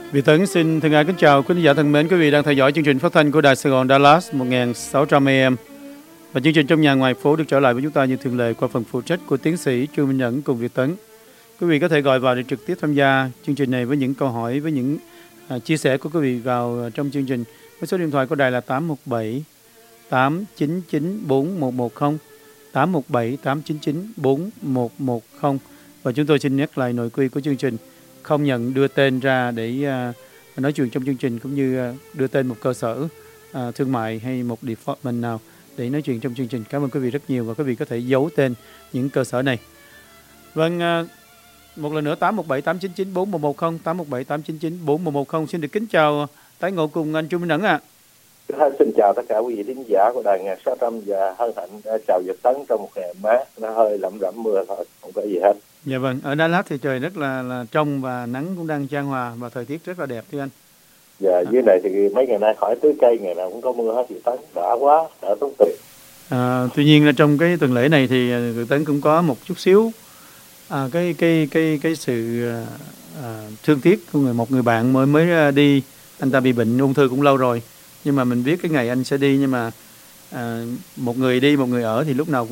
Việt Tấn xin thân ái kính chào quý khán giả thân mến, quý vị đang theo dõi chương trình phát thanh của Đài Sài Gòn Dallas 1600 AM. Và chương trình Trong Nhà Ngoài Phố được trở lại với chúng ta như thường lệ qua phần phụ trách của tiến sĩ Trương Minh Nhẫn cùng Việt Tấn. Quý vị có thể gọi vào để trực tiếp tham gia chương trình này với những câu hỏi, với những chia sẻ của quý vị vào trong chương trình. Với số điện thoại của đài là 817 899 4110, 817 899 4110. Và chúng tôi xin nhắc lại nội quy của chương trình: không nhận đưa tên ra để nói chuyện trong chương trình, cũng như đưa tên một cơ sở thương mại hay một department nào để nói chuyện trong chương trình. Cảm ơn quý vị rất nhiều, và quý vị có thể giấu tên những cơ sở này. Vâng, một lần nữa 817 899 4110, 817 899 4110. Xin được kính chào tái ngộ cùng anh Trương Minh Nhẫn ạ. Xin chào tất cả quý vị thính giả của đài 1600 và hân hạnh chào Việt Tấn trong một ngày mát, nó hơi lẩm rẩm mưa thôi, không có gì hết. Dạ vâng, ở Dallas thì trời rất là trong và nắng cũng đang chan hòa và thời tiết rất là đẹp thưa anh. Dạ, dưới này thì mấy ngày nay khỏi tưới cây, ngày nào cũng có mưa hết Việt Tấn, đã quá, đã tốt tuyệt. Tuy nhiên là trong cái tuần lễ này thì Việt Tấn cũng có một chút xíu cái sự thương tiếc của một người bạn mới đi. Anh ta bị bệnh ung thư cũng lâu rồi, nhưng mà mình biết cái ngày anh sẽ đi, nhưng mà một người đi một người ở thì lúc nào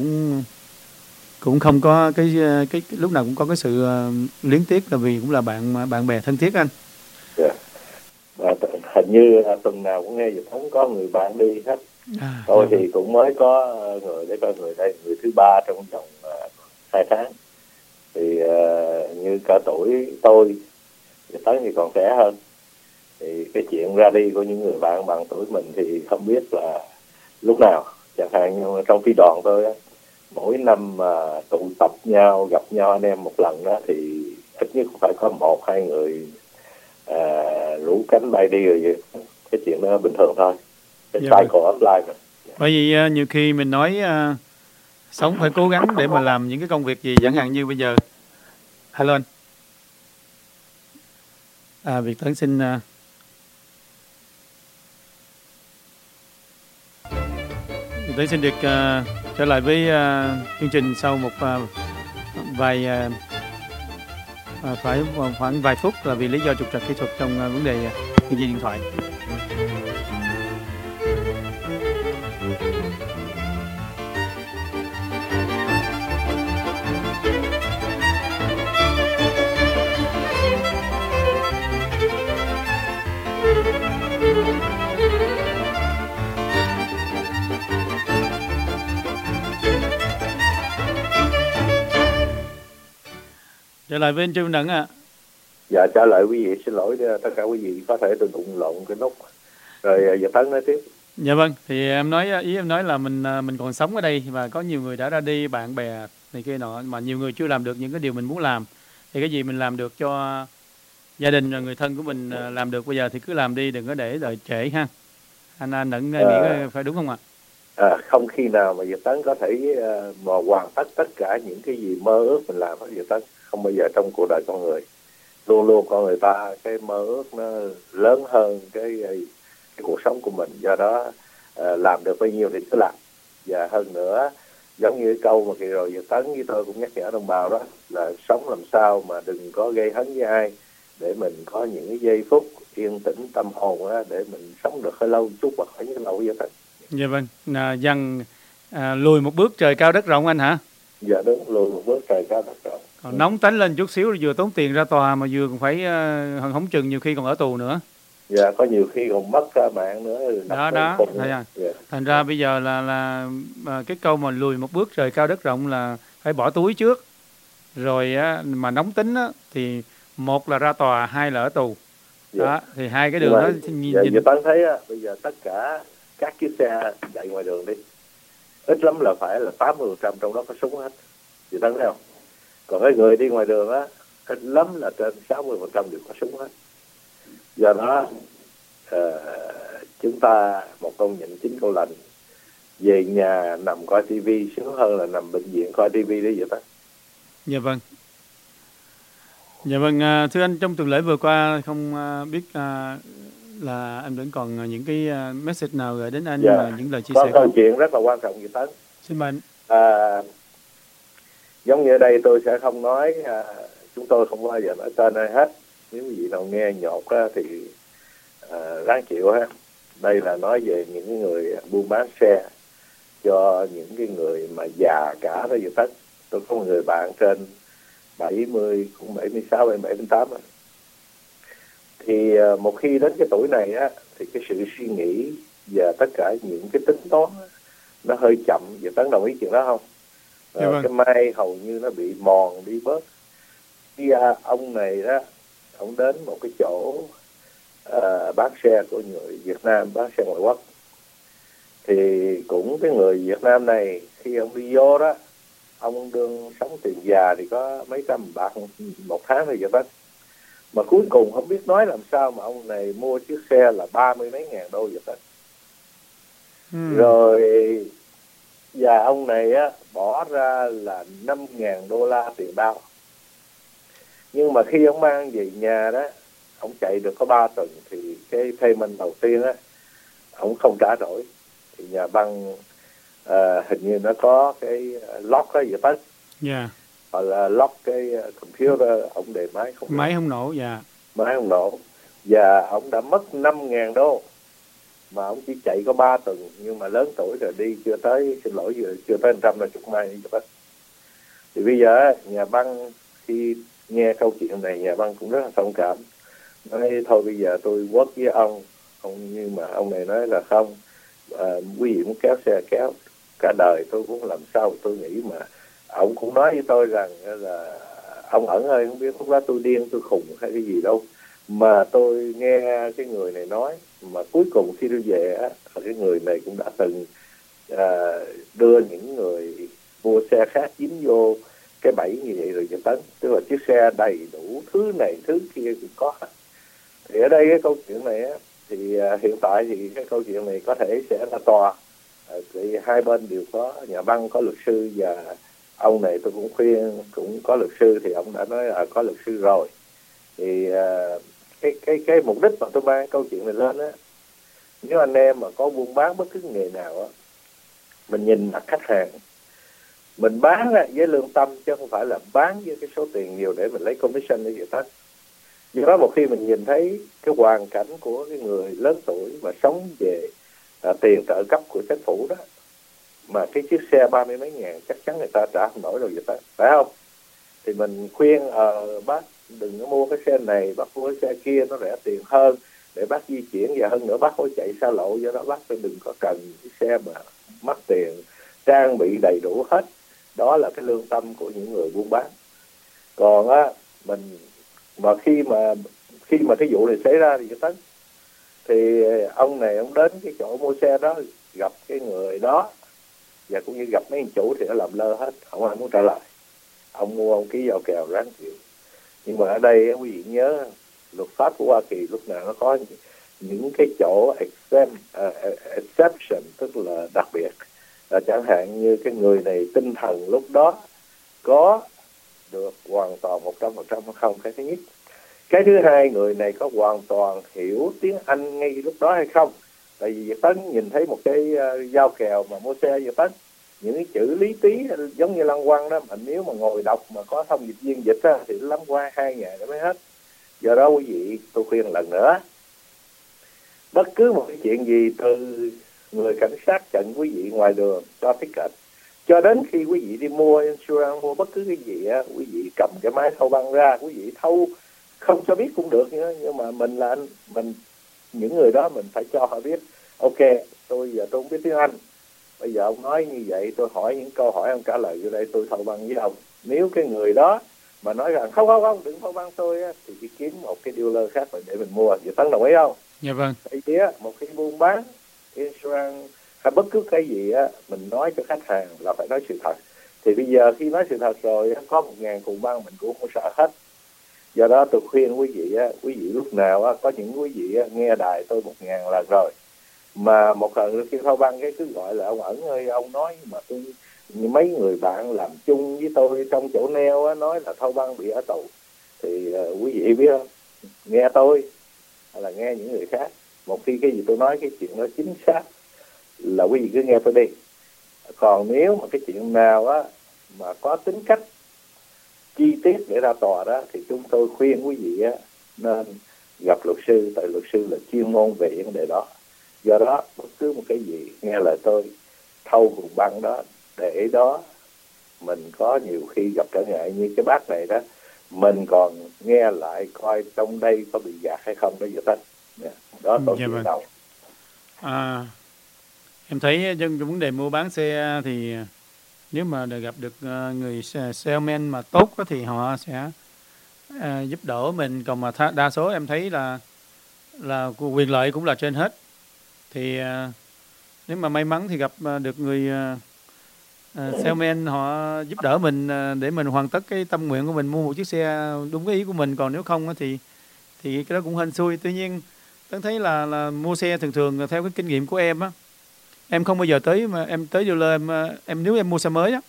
cũng không có cái lúc nào cũng có cái sự luyến tiếc, là vì cũng là bạn bè thân thiết anh. Yeah. Và hình như tuần nào cũng nghe Việt Tấn có người bạn đi hết. Tôi thì cũng mới có người để coi người đây, người thứ ba trong vòng 2 tháng. Thì như cả tuổi tôi, Việt Tấn thì còn trẻ hơn. Thì cái chuyện ra đi của những người bạn bằng tuổi mình thì không biết là lúc nào. Chẳng hạn như trong phi đoàn tôi á, mỗi năm mà tụ tập nhau, gặp nhau anh em một lần đó thì ít nhất phải có 1-2 người rủ cánh bay đi rồi. Cái chuyện đó bình thường thôi. Cái cycle of life rồi. Bởi vì nhiều khi mình nói sống phải cố gắng để mà làm những cái công việc gì, chẳng hạn như bây giờ. Hello anh. Việt Tấn xin Việt Tấn xin được trở lại với chương trình sau một phải khoảng vài phút, là vì lý do trục trặc kỹ thuật trong vấn đề nghe điện thoại. Trở lại với anh Trương Đặng ạ. Dạ, trả lời quý vị, xin lỗi tất cả quý vị, có thể tôi đụng lộn cái nút. Rồi Việt Tấn nói tiếp. Dạ vâng, thì ý em nói là mình còn sống ở đây, và có nhiều người đã ra đi, bạn bè này kia nọ, mà nhiều người chưa làm được những cái điều mình muốn làm. Thì cái gì mình làm được cho gia đình rồi người thân của mình làm được bây giờ thì cứ làm đi, đừng có để đợi trễ ha. Anh Đặng nghĩ phải đúng không ạ? Không khi nào mà Việt Tấn có thể mà hoàn tất cả những cái gì mơ ước mình làm hết Việt Tấn. Không bao giờ trong cuộc đời con người, luôn luôn con người ta cái mơ ước nó lớn hơn cái cuộc sống của mình. Do đó làm được bao nhiêu thì cứ làm. Và hơn nữa, giống như cái câu mà kỳ rồi Việt Tấn với tôi cũng nhắc nhở đồng bào đó, là sống làm sao mà đừng có gây hấn với ai, để mình có những cái giây phút yên tĩnh tâm hồn đó, để mình sống được hơi lâu chút, hoặc phải như lâu Việt Tấn. Dạ vâng, dần lùi một bước trời cao đất rộng anh hả? Dạ đúng, lùi một bước trời cao đất rộng. Còn nóng tánh lên chút xíu rồi vừa tốn tiền ra tòa, mà vừa còn phải hỏng chừng nhiều khi còn ở tù nữa. Dạ, có nhiều khi còn mất cả mạng nữa. Đó thầy à. Yeah. Thành ra bây giờ là cái câu mà lùi một bước trời cao đất rộng là phải bỏ túi trước. Rồi mà nóng tính thì một là ra tòa, hai là ở tù. Đó, thì hai cái đường đó nhìn. Giờ Tấn thấy bây giờ tất cả các chiếc xe chạy ngoài đường đi, ít lắm là phải là 80% trong đó có súng hết. Giờ Tấn thấy không? Còn cái người đi ngoài đường á, ít lắm là trên 60% đều có súng hết. Do đó chúng ta một câu nhận chính câu lành, về nhà nằm coi tivi sướng hơn là nằm bệnh viện coi tivi đấy vậy đó. Dạ vâng. Dạ vâng, thưa anh, trong tuần lễ vừa qua không biết là anh vẫn còn những cái message nào gửi đến anh, và những lời chia sẻ. Có câu chuyện rất là quan trọng gì Tấn. Xin mời anh. Giống như ở đây tôi sẽ không nói, chúng tôi không bao giờ nói tên ai hết. Nếu quý vị nào nghe nhột á, thì ráng chịu ha. Đây là nói về những người buôn bán xe cho những cái người mà già cả đó vậy tất. Tôi có một người bạn trên 70, cũng 76, 77, 78 rồi. Thì một khi đến cái tuổi này á, thì cái sự suy nghĩ và tất cả những cái tính toán á, nó hơi chậm. Vậy Tấn đồng ý chuyện đó không? Vâng. Cái mai hầu như nó bị mòn đi bớt. Thì ông này đó, ông đến một cái chỗ bán xe của người Việt Nam, bán xe ngoại quốc. Thì cũng cái người Việt Nam này khi ông đi vô đó, ông đương sống tiền già thì có mấy trăm bạc một tháng thôi vậy đó. Mà cuối cùng không biết nói làm sao mà ông này mua chiếc xe là 30 mấy ngàn đô vậy đó. Rồi và ông này á bỏ ra là 5.000 đô la tiền đau. Nhưng mà khi ông mang về nhà đó, ông chạy được có 3 tuần thì cái payment đầu tiên á, ông không trả nổi. Thì nhà băng hình như nó có cái lock đó vậy đó. Dạ. Hoặc là lock cái computer, ông để máy không nổ. Dạ. Máy không nổ. Và ông đã mất 5.000 đô. Mà ông chỉ chạy có 3 tuần, nhưng mà lớn tuổi rồi, đi chưa tới, xin lỗi, chưa tới 150 mai vậy đó. Thì bây giờ nhà băng khi nghe câu chuyện này, nhà băng cũng rất là thông cảm. Nói thôi bây giờ tôi quất với ông, nhưng mà ông này nói là không, quý vị muốn kéo xe kéo cả đời, tôi cũng làm sao tôi nghĩ. Mà ông cũng nói với tôi rằng là ông ẩn ơi, không biết lúc đó tôi điên, tôi khùng hay cái gì đâu, mà tôi nghe cái người này nói. Mà cuối cùng khi tôi về á, cái người này cũng đã từng đưa những người mua xe khác dính vô cái bẫy như vậy rồi vậy Tấn. Tức là chiếc xe đầy đủ thứ này thứ kia cũng có. Thì ở đây cái câu chuyện này á, thì hiện tại thì cái câu chuyện này có thể sẽ ra tòa. Thì hai bên đều có, nhà băng có luật sư, và ông này tôi cũng khuyên cũng có luật sư, thì ông đã nói là có luật sư rồi. Thì cái mục đích mà tôi mang câu chuyện này lên á, nếu anh em mà có buôn bán bất cứ nghề nào á, mình nhìn mặt khách hàng, mình bán với lương tâm chứ không phải là bán với cái số tiền nhiều để mình lấy commission để vậy đó. Do đó một khi mình nhìn thấy cái hoàn cảnh của cái người lớn tuổi mà sống về tiền trợ cấp của chính phủ đó, mà cái chiếc xe 30 mấy ngàn chắc chắn người ta trả không nổi rồi vậy đó, phải không? Thì mình khuyên bác đừng có mua cái xe này, bác mua cái xe kia nó rẻ tiền hơn để bác di chuyển, và hơn nữa bác có chạy xa lộ, do đó bác đừng có cần cái xe mà mắc tiền, trang bị đầy đủ hết. Đó là cái lương tâm của những người buôn bán. Còn á, mình mà khi mà thí dụ này xảy ra thì Tấn, thì ông này ông đến cái chỗ mua xe đó, gặp cái người đó và cũng như gặp mấy anh chủ thì nó làm lơ hết, không ai muốn trả lời. Ông mua ông ký vào kèo ráng chịu. Nhưng mà ở đây quý vị nhớ luật pháp của Hoa Kỳ lúc nào nó có những cái chỗ exception, tức là đặc biệt. Chẳng hạn như cái người này tinh thần lúc đó có được hoàn toàn 100% không, cái thứ nhất. Cái thứ hai, người này có hoàn toàn hiểu tiếng Anh ngay lúc đó hay không. Tại vì Việt Tấn nhìn thấy một cái giao kèo mà mua xe Việt Tấn, những cái chữ lý tí giống như lăng quăng đó, mà nếu mà ngồi đọc mà có thông dịch viên dịch á, thì lắm qua 2 ngày nó mới hết. Do đó quý vị, tôi khuyên lần nữa, bất cứ một cái chuyện gì từ người cảnh sát chặn quý vị ngoài đường cho ticket, cho đến khi quý vị đi mua insurance, mua bất cứ cái gì á, quý vị cầm cái máy thâu băng ra, quý vị thâu không cho biết cũng được nữa. Nhưng mà mình là những người đó mình phải cho họ biết, ok, tôi giờ tôi không biết tiếng Anh, bây giờ ông nói như vậy, tôi hỏi những câu hỏi ông trả lời vô đây, tôi thâu băng với ông. Nếu cái người đó mà nói rằng không đừng thâu băng tôi á, thì chỉ kiếm một cái dealer khác để mình mua. Vậy Tấn đồng ý không? Dạ vâng. Tại vì á, một khi buôn bán insurance hay bất cứ cái gì á, mình nói cho khách hàng là phải nói sự thật. Thì bây giờ khi nói sự thật rồi, có 1.000 cùng băng mình cũng không sợ hết. Do đó tôi khuyên quý vị á, quý vị lúc nào á, có những quý vị á, nghe đài tôi 1.000 lần rồi, mà một lần khi thâu băng cái cứ gọi là ông ẩn ơi, ông nói mà tôi, mấy người bạn làm chung với tôi trong chỗ neo á, nói là thâu băng bị ở tù. Thì quý vị biết không, nghe tôi hay là nghe những người khác, một khi cái gì tôi nói cái chuyện đó chính xác là quý vị cứ nghe tôi đi. Còn nếu mà cái chuyện nào á mà có tính cách chi tiết để ra tòa đó, thì chúng tôi khuyên quý vị á nên gặp luật sư, tại luật sư là chuyên môn về vấn đề đó. Do đó bất cứ một cái gì nghe lời tôi, thâu vùng băng đó, để đó mình có nhiều khi gặp trở ngại như cái bác này đó, mình còn nghe lại coi trong đây có bị gạt hay không đó vậy đó. Đó câu chuyện đầu. Em thấy trong vấn đề mua bán xe thì nếu mà gặp được người salesman mà tốt thì họ sẽ giúp đỡ mình, còn mà đa số em thấy là quyền lợi cũng là trên hết. Thì nếu mà may mắn thì gặp được người salesman họ giúp đỡ mình để mình hoàn tất cái tâm nguyện của mình, mua một chiếc xe đúng cái ý của mình. Còn nếu không thì cái đó cũng hên xui. Tuy nhiên tôi thấy là mua xe thường theo cái kinh nghiệm của em á, em không bao giờ tới dealer em nếu em mua xe mới á,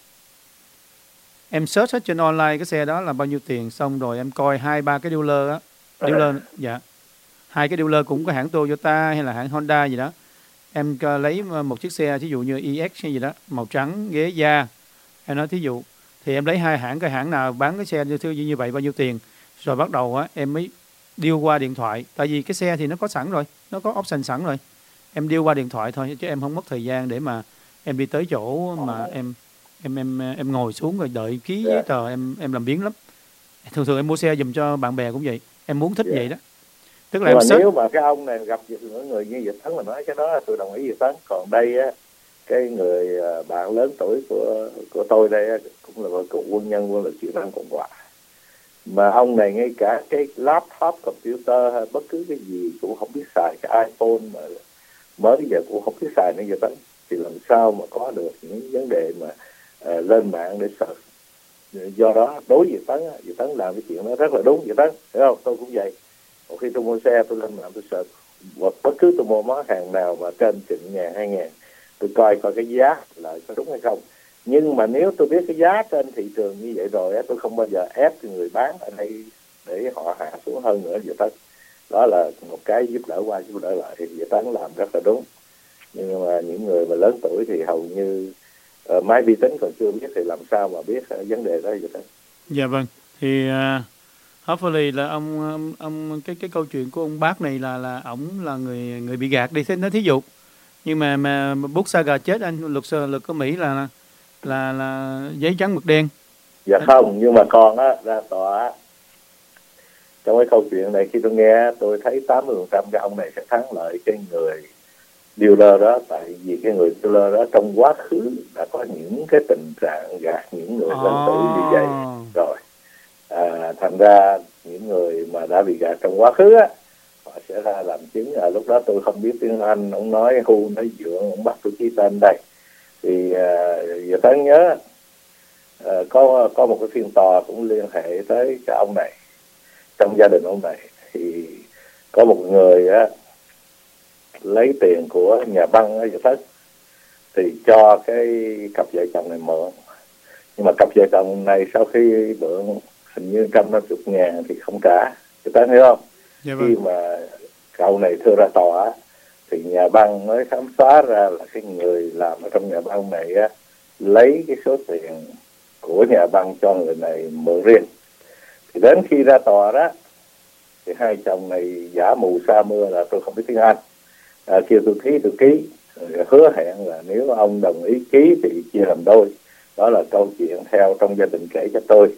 em search hết trên online cái xe đó là bao nhiêu tiền, xong rồi em coi 2-3 cái dealer á, dạ, 2 cái dealer cũng có hãng Toyota hay là hãng Honda gì đó, em lấy một chiếc xe ví dụ như EX hay gì đó màu trắng ghế da, em nói thí dụ, thì em lấy 2 hãng, cái hãng nào bán cái xe như vậy bao nhiêu tiền, rồi bắt đầu á em mới deal qua điện thoại, tại vì cái xe thì nó có sẵn rồi, nó có option sẵn rồi, em deal qua điện thoại thôi, chứ em không mất thời gian để mà em đi tới chỗ mà em ngồi xuống rồi đợi ký giấy tờ, em làm biếng lắm. Thường em mua xe giùm cho bạn bè cũng vậy, em muốn thích vậy đó. Tức là nếu mà cái ông này gặp những người như Việt Tấn mà nói cái đó tôi đồng ý Việt Tấn. Còn đây á, cái người bạn lớn tuổi của tôi đây á, cũng là một quân nhân, quân lực Việt Nam Cộng Hòa, mà ông này ngay cả cái laptop, computer hay bất cứ cái gì cũng không biết xài, cái iPhone mà mới giờ cũng không biết xài nữa Việt Tấn, thì làm sao mà có được những vấn đề mà lên mạng để search. Do đó đối với Việt Tấn làm cái chuyện đó rất là đúng Việt Tấn, hiểu không? Tôi cũng vậy. Một khi tôi mua xe tôi lên mạng tôi search, bất cứ tôi mua món hàng nào mà trên 1.000, 2.000, tôi coi cái giá lại có đúng hay không. Nhưng mà nếu tôi biết cái giá trên thị trường như vậy rồi á, tôi không bao giờ ép người bán ở đây để họ hạ xuống hơn nữa Việt Tấn. Đó là một cái giúp đỡ qua giúp đỡ lại, Việt Tấn làm rất là đúng. Nhưng mà những người mà lớn tuổi thì hầu như máy vi tính còn chưa biết thì làm sao mà biết vấn đề đó Việt Tấn. Dạ vâng, thì hopefully là ông cái câu chuyện của ông bác này là ổng là người bị gạt đi, thế nói thí dụ. Nhưng mà Bút Saga chết, anh luật có Mỹ là giấy trắng mực đen. Dạ không, nhưng mà con á ra tòa á, trong cái câu chuyện này khi tôi nghe tôi thấy 80% cái ông này sẽ thắng lợi cái người dealer đó, tại vì cái người dealer đó trong quá khứ đã có những cái tình trạng gạt những người lớn tuổi như vậy rồi. Thành ra những người mà đã bị gạt trong quá khứ á, họ sẽ ra làm chứng. Lúc đó tôi không biết tiếng Anh, ông nói hu nói dượng, ông bắt tôi ký tên đây. Thì giờ tới nhớ có một cái phiên tòa cũng liên hệ tới cái ông này. Trong gia đình ông này thì có một người á, lấy tiền của nhà băng ở Việt Thất thì cho cái cặp vợ chồng này mượn. Nhưng mà cặp vợ chồng này sau khi mượn hình như 150.000 thì không trả. Người ta hiểu không? Dạ khi mà cậu này thưa ra tòa thì nhà băng mới khám phá ra là cái người làm ở trong nhà băng này á, lấy cái số tiền của nhà băng cho người này mượn riêng. Thì đến khi ra tòa đó thì hai chồng này giả mù sa mưa là tôi không biết tiếng Anh, kêu tôi ký, hứa hẹn là nếu ông đồng ý ký thì chia làm đôi. Đó là câu chuyện theo trong gia đình kể cho tôi.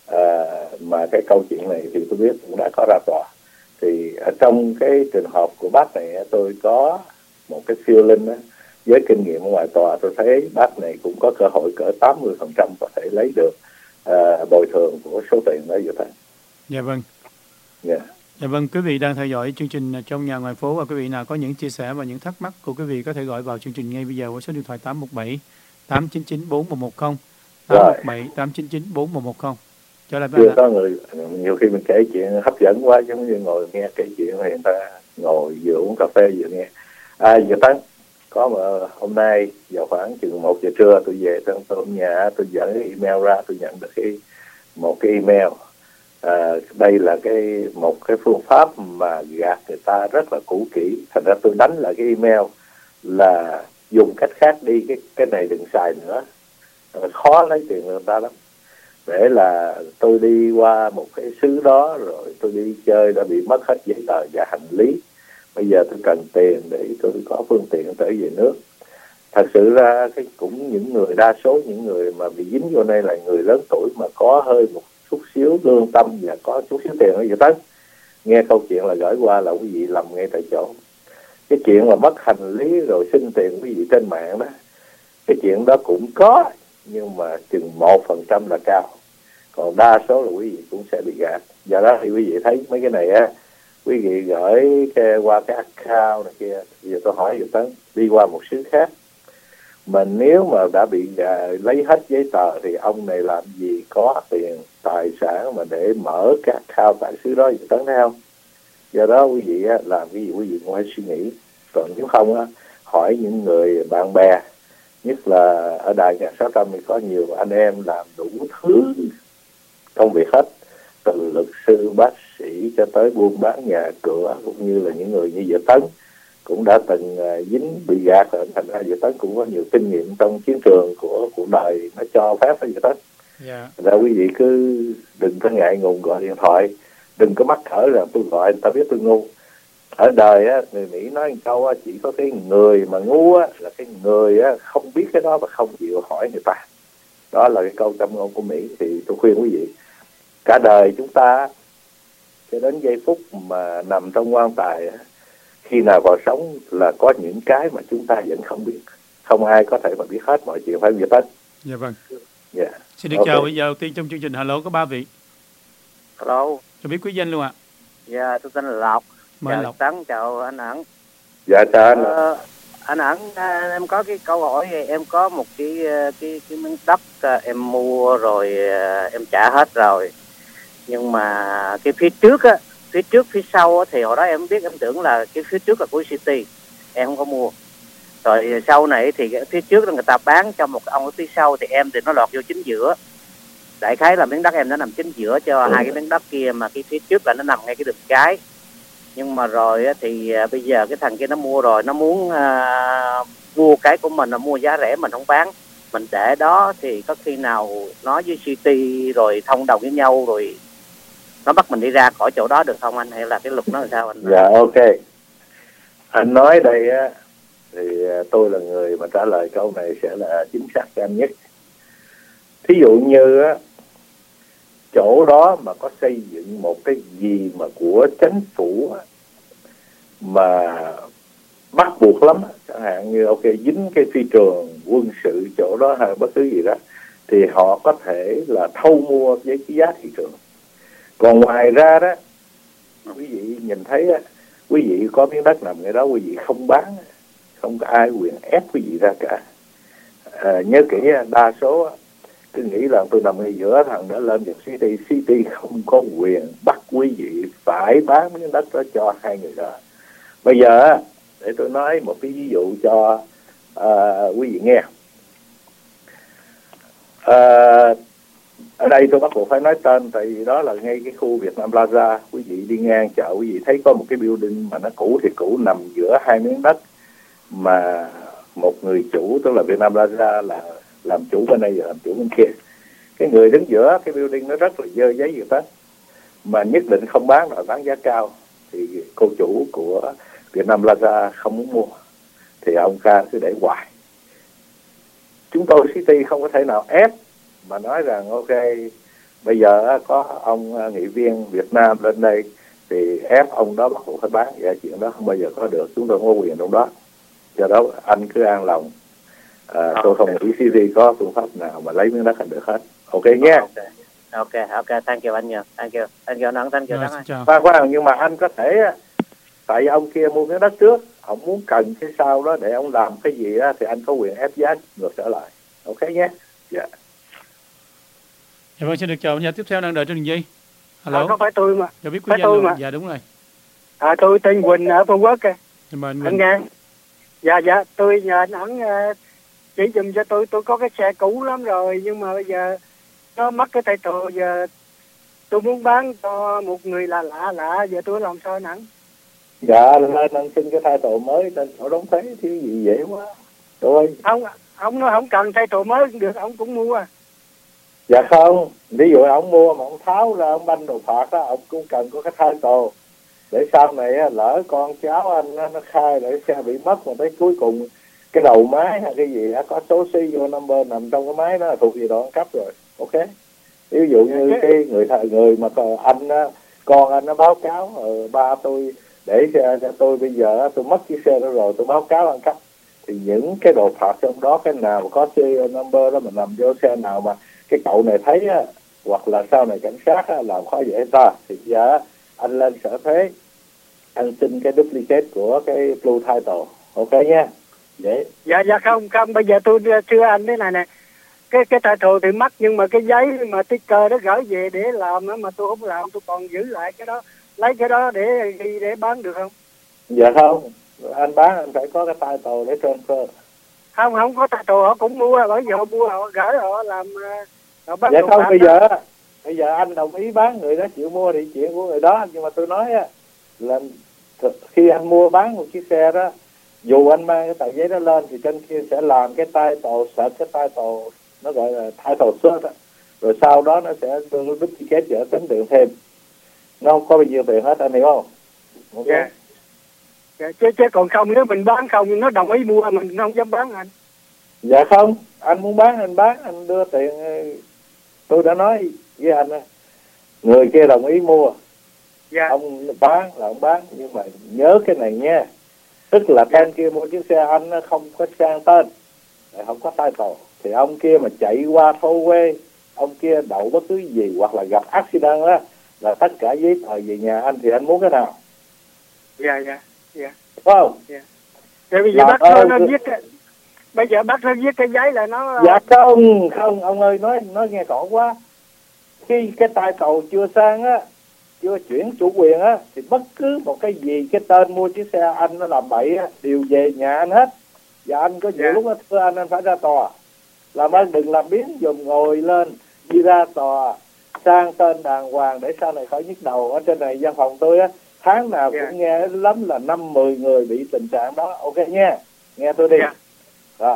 Mà cái câu chuyện này thì tôi biết cũng đã có ra tòa. Thì ở trong cái trường hợp của bác này tôi có một cái feeling đó, với kinh nghiệm ở ngoài tòa tôi thấy bác này cũng có cơ hội cỡ 80% có thể lấy được bồi thường của số tiền đó vậy thôi. Dạ vâng. Yeah. Dạ vâng, quý vị đang theo dõi chương trình Trong Nhà Ngoài Phố, và quý vị nào có những chia sẻ và những thắc mắc của quý vị có thể gọi vào chương trình ngay bây giờ qua số điện thoại 817 899 4110, 817 899 4110. Cho lại chưa có người, nhiều khi mình kể chuyện hấp dẫn quá, giống như ngồi nghe kể chuyện thì người ta ngồi vừa uống cà phê vừa nghe. Giờ Tấn có mà hôm nay vào khoảng chừng 1 giờ trưa tôi về tôi ở nhà, tôi dẫn cái email ra, tôi nhận được một cái email. Đây là một cái phương pháp mà gạt người ta rất là cũ kỹ. Thành ra tôi đánh lại cái email là dùng cách khác đi, cái này đừng xài nữa, khó lấy tiền người ta lắm. để là tôi đi qua một cái xứ đó rồi tôi đi chơi đã bị mất hết giấy tờ và hành lý. Bây giờ tôi cần tiền để tôi có phương tiện trở về nước. Thật sự ra cũng những người, đa số những người mà bị dính vô đây là người lớn tuổi mà có hơi một chút xíu lương tâm và có chút xíu tiền ở Việt Tân. Nghe câu chuyện là gửi qua là quý vị lầm ngay tại chỗ. Cái chuyện mà mất hành lý rồi xin tiền quý vị trên mạng đó, cái chuyện đó cũng có, nhưng mà chừng 1% là cao, còn đa số là quý vị cũng sẽ bị gạt. Do đó thì quý vị thấy mấy cái này á, quý vị gửi qua cái account này kia. Giờ tôi hỏi Việt Tấn, đi qua một xứ khác mà nếu mà đã bị lấy hết giấy tờ thì ông này làm gì có tiền tài sản mà để mở cái account tại xứ đó, Việt Tấn thấy không? Do đó quý vị á, làm cái gì quý vị cũng phải suy nghĩ. Còn nếu không á, hỏi những người bạn bè, nhất là ở Đài 1600 thì có nhiều anh em làm đủ thứ công việc hết, từ luật sư, bác sĩ cho tới buôn bán nhà cửa, cũng như là những người như Việt Tấn cũng đã từng dính bị gạt rồi. Thành ra Việt Tấn cũng có nhiều kinh nghiệm trong chiến trường của cuộc đời, nó cho phép với Việt Tấn. Thành ra quý vị cứ đừng có ngại ngùng gọi điện thoại, đừng có mắc cỡ là tôi gọi người ta biết tôi ngu. Ở đời á, người Mỹ nói một câu á, chỉ có cái người mà ngu á là cái người á không biết cái đó và không chịu hỏi người ta. Đó là cái câu châm ngôn của Mỹ. Thì tôi khuyên quý vị, cả đời chúng ta cho đến giây phút mà nằm trong quan tài á, khi nào còn sống là có những cái mà chúng ta vẫn không biết. Không ai có thể mà biết hết mọi chuyện, phải Việt Tấn? Dạ vâng. Yeah. Xin được chào. Bây giờ đầu tiên trong chương trình hello có 3 vị. Hello. Cho biết quý danh luôn ạ. Dạ, tôi tên là Lộc. Mời chào Lộc. Tấn, chào anh Ẩn. Dạ chào anh. Anh Ẩn, em có cái câu hỏi, em có một cái miếng đất em mua rồi, em trả hết rồi. Nhưng mà cái phía trước á, phía sau á, thì hồi đó em biết, em tưởng là cái phía trước là của City, em không có mua. Rồi sau này thì cái phía trước là người ta bán cho một ông ở phía sau, thì em thì nó lọt vô chính giữa. Đại khái là miếng đất em nó nằm chính giữa cho hai cái miếng đất kia, mà cái phía trước là nó nằm ngay cái đường cái. Nhưng mà rồi thì bây giờ cái thằng kia nó mua rồi, nó muốn mua cái của mình, là mua giá rẻ mình không bán, mình để đó thì có khi nào nói với City rồi thông đồng với nhau rồi nó bắt mình đi ra khỏi chỗ đó được không anh, hay là cái luật nó làm sao anh? Dạ ok. Anh nói đây á thì tôi là người mà trả lời câu này sẽ là chính xác cho anh nhất. Thí dụ như á, chỗ đó mà có xây dựng một cái gì mà của chính phủ á, mà bắt buộc lắm, chẳng hạn như ok dính cái phi trường quân sự chỗ đó hay bất cứ gì đó, thì họ có thể là thâu mua với cái giá thị trường. Còn ngoài ra đó, quý vị nhìn thấy á, quý vị có miếng đất nằm ngay đó, quý vị không bán, không có ai quyền ép quý vị ra cả. Nhớ kỹ, đa số cứ nghĩ là tôi nằm ngay giữa, thằng đã lên được City không có quyền bắt quý vị phải bán miếng đất đó cho hai người đó. Bây giờ để tôi nói một cái ví dụ cho quý vị nghe. Ở đây tôi bắt buộc phải nói tên, tại vì đó là ngay cái khu Việt Nam Plaza. Quý vị đi ngang chợ, quý vị thấy có một cái building mà nó cũ thì cũ, nằm giữa hai miếng đất mà một người chủ, tức là Việt Nam Plaza là làm chủ bên đây và làm chủ bên kia. Cái người đứng giữa cái building nó rất là dơ giấy gì hết, mà nhất định không bán, rồi bán giá cao, thì cô chủ của Việt Nam Plaza không muốn mua, thì ông ca cứ để hoài. Chúng tôi City không có thể nào ép mà nói rằng ok bây giờ có ông nghị viên Việt Nam lên đây thì ép ông đó bắt buộc phải bán. Dạ, chuyện đó không bao giờ có được, chúng tôi không có quyền trong đó. Do đó anh cứ an lòng. Tôi không nghĩ City có phương pháp nào mà lấy miếng đất anh được hết. Ok nhé. Ok, thank you anh nhiều. Thank you anh Ẩn, thank you anh. Khoan, nhưng mà anh có thể, tại vì ông kia mua miếng đất trước, ông muốn cần cái sau đó để ông làm cái gì á, thì anh có quyền ép giá ngược trở lại. Ok nhé. Dạ. Dạ vâng, xin được chào. Nhà tiếp theo đang đợi trên đường dây. Hello. Không phải tôi mà. Cho biết quý danh luôn. Dạ đúng rồi. Tôi tên Quỳnh ở Phú Quốc kìa. Anh nghe. Dạ, tôi nhờ anh Ẩn chỉ dùm cho tôi có cái xe cũ lắm rồi, nhưng mà bây giờ nó mất cái tay tù, giờ tôi muốn bán cho một người lạ, giờ tôi làm sao anh Ẩn? Dạ, lên anh xin cái thay tù mới trên chỗ đóng thuế chứ gì dễ quá. Tôi ông nói không cần thay tù mới được, ông cũng mua. Dạ không, ví dụ ông mua mà ông tháo ra ông banh đồ phạt đó, ông cũng cần có cái title để sau này lỡ con cháu anh nó khai để xe bị mất mà tới cuối cùng cái đầu máy hay cái gì có số serial number nằm trong cái máy đó là thuộc về đoạn cấp rồi. Ok, ví dụ như cái người mà anh con anh nó báo cáo ba tôi để cho tôi bây giờ tôi mất chiếc xe đó rồi, tôi báo cáo ăn cắp, thì những cái đồ phạt trong đó cái nào mà có serial number đó mà nằm vô xe nào mà cái cậu này thấy á, hoặc là sau này cảnh sát á, làm khó dễ ta, thì giờ anh lên sở thuế anh xin cái duplicate của cái blue title. Ok nha. Vậy dạ không bây giờ tôi thưa anh thế này nè, cái title thì mắc, nhưng mà cái giấy mà sticker đó gửi về để làm đó, mà tôi không làm, tôi còn giữ lại cái đó, lấy cái đó để bán được không? Dạ không, anh bán anh phải có cái title để transfer. Không có title họ cũng mua, bởi vì họ mua họ gửi họ làm họ bán. Dạ không, bây giờ anh đồng ý bán, người đó chịu mua thì chuyện của người đó, nhưng mà tôi nói á là khi anh mua bán một chiếc xe đó, dù anh mang cái tờ giấy đó lên thì trên kia sẽ làm cái title search, cái title nó gọi là title search đó. Rồi sau đó nó sẽ đưa duplicate trở tính tiền thêm, nó không có bao nhiêu tiền hết, anh hiểu không? Okay. Yeah. Yeah, chứ còn không nếu mình bán không nhưng nó đồng ý mua mình không dám bán anh. Dạ không, anh muốn bán, anh đưa tiền. Tôi đã nói với anh, người kia đồng ý mua, dạ. Ông bán là ông bán, nhưng mà nhớ cái này nha, tức là tên kia mua chiếc xe anh nó không có sang tên, không có title, thì ông kia mà chạy qua thâu quê, ông kia đậu bất cứ gì hoặc là gặp accident đó, là tất cả giấy tờ về nhà anh, thì anh muốn cái nào? Dạ Phải không? Dạ. Rồi bây giờ bác nó viết bây giờ bác nó viết cái giấy là nó. Dạ không ông ơi, nói nghe rõ quá. Khi cái title chưa sang á, chưa chuyển chủ quyền á, thì bất cứ một cái gì cái tên mua chiếc xe anh nó làm bậy á đều về nhà anh hết. Và anh có nhiều lúc đó thưa anh phải ra tòa, làm ơn đừng làm biến dùm, ngồi lên đi ra tòa sang tên đàng hoàng để sau này khỏi nhức đầu. Ở trên này văn phòng tôi á, tháng nào cũng nghe lắm là 5-10 người bị tình trạng đó. Ok nha, nghe tôi đi. Rồi.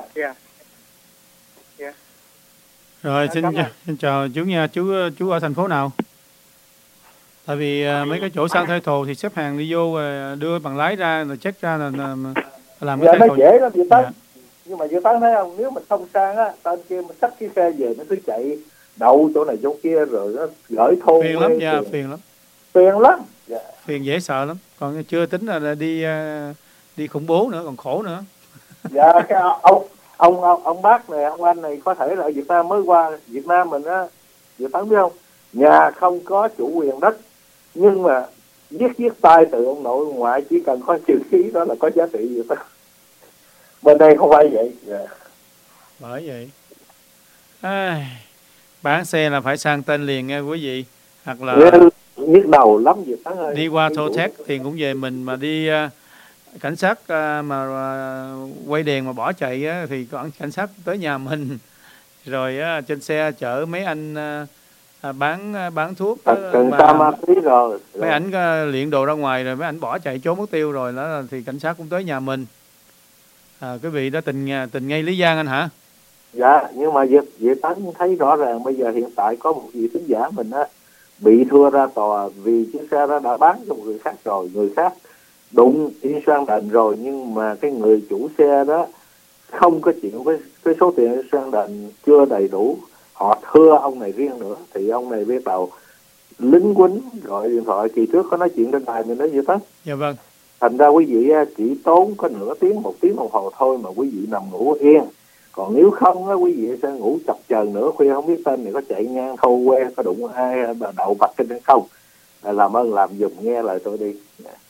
Rồi xin chào chú nha. Chú ở thành phố nào? Tại vì mấy cái chỗ sang thuê thồ thì xếp hàng đi vô đưa bằng lái ra rồi check ra là làm cái nó dễ lắm Dự Tấn. Nhưng mà Dự Tấn thấy không, nếu mình không sang á, tên kia mình xách cái xe về nó cứ chạy đậu chỗ này chỗ kia rồi nó gửi thô. Phiền lắm nha, phiền lắm. Phiền dễ sợ lắm. Còn chưa tính là đi khủng bố nữa, còn khổ nữa. Dạ cái ông bác này, ông anh này có thể là ở Việt Nam mới qua Việt Nam mình á, Dự Tấn biết không? Nhà không có chủ quyền đất, nhưng mà viết tay từ ông nội ông ngoại, chỉ cần có chữ ký đó là có giá trị gì đó. Bên đây không phải vậy. Bởi vậy bán xe là phải sang tên liền nghe quý vị, hoặc là nhức đầu lắm Việt Tấn ơi. Đi qua thô thét tiền cũng về mình, mà đi cảnh sát mà quay đèn mà bỏ chạy á, thì có cảnh sát tới nhà mình. Rồi trên xe chở mấy anh bán thuốc, mấy ảnh luyện đồ ra ngoài rồi mấy ảnh bỏ chạy trốn mất tiêu rồi đó, thì cảnh sát cũng tới nhà mình. Quý vị đó tình ngay Lý Giang anh hả? Dạ, nhưng mà Việt Tấn thấy rõ ràng bây giờ hiện tại có một vị thính giả mình á bị thua ra tòa vì chiếc xe đó đã bán cho một người khác rồi, người khác đụng insurance rồi, nhưng mà cái người chủ xe đó không có chịu với số tiền insurance chưa đầy đủ, họ thưa ông này riêng nữa, thì ông này biết tàu lính quýnh gọi điện thoại. Kỳ trước có nói chuyện trên đài mình nói Dự Tấn. Dạ vâng. Thành ra quý vị chỉ tốn có nửa tiếng, 1 tiếng đồng hồ thôi mà quý vị nằm ngủ yên. Còn nếu không á, quý vị sẽ ngủ chập chờn nửa khuya không biết tên này có chạy ngang thâu que, có đụng ai đậu bạch trên hay không. Làm ơn làm giùm nghe lời tôi đi.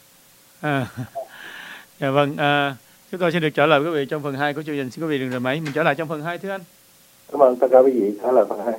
Dạ vâng. Chúng tôi sẽ được trả lời quý vị trong phần 2 của chương trình. Xin quý vị đừng rời máy. Mình trở lại trong phần 2 thưa anh. Cảm ơn tất cả quý vị. Trả lời phần 2.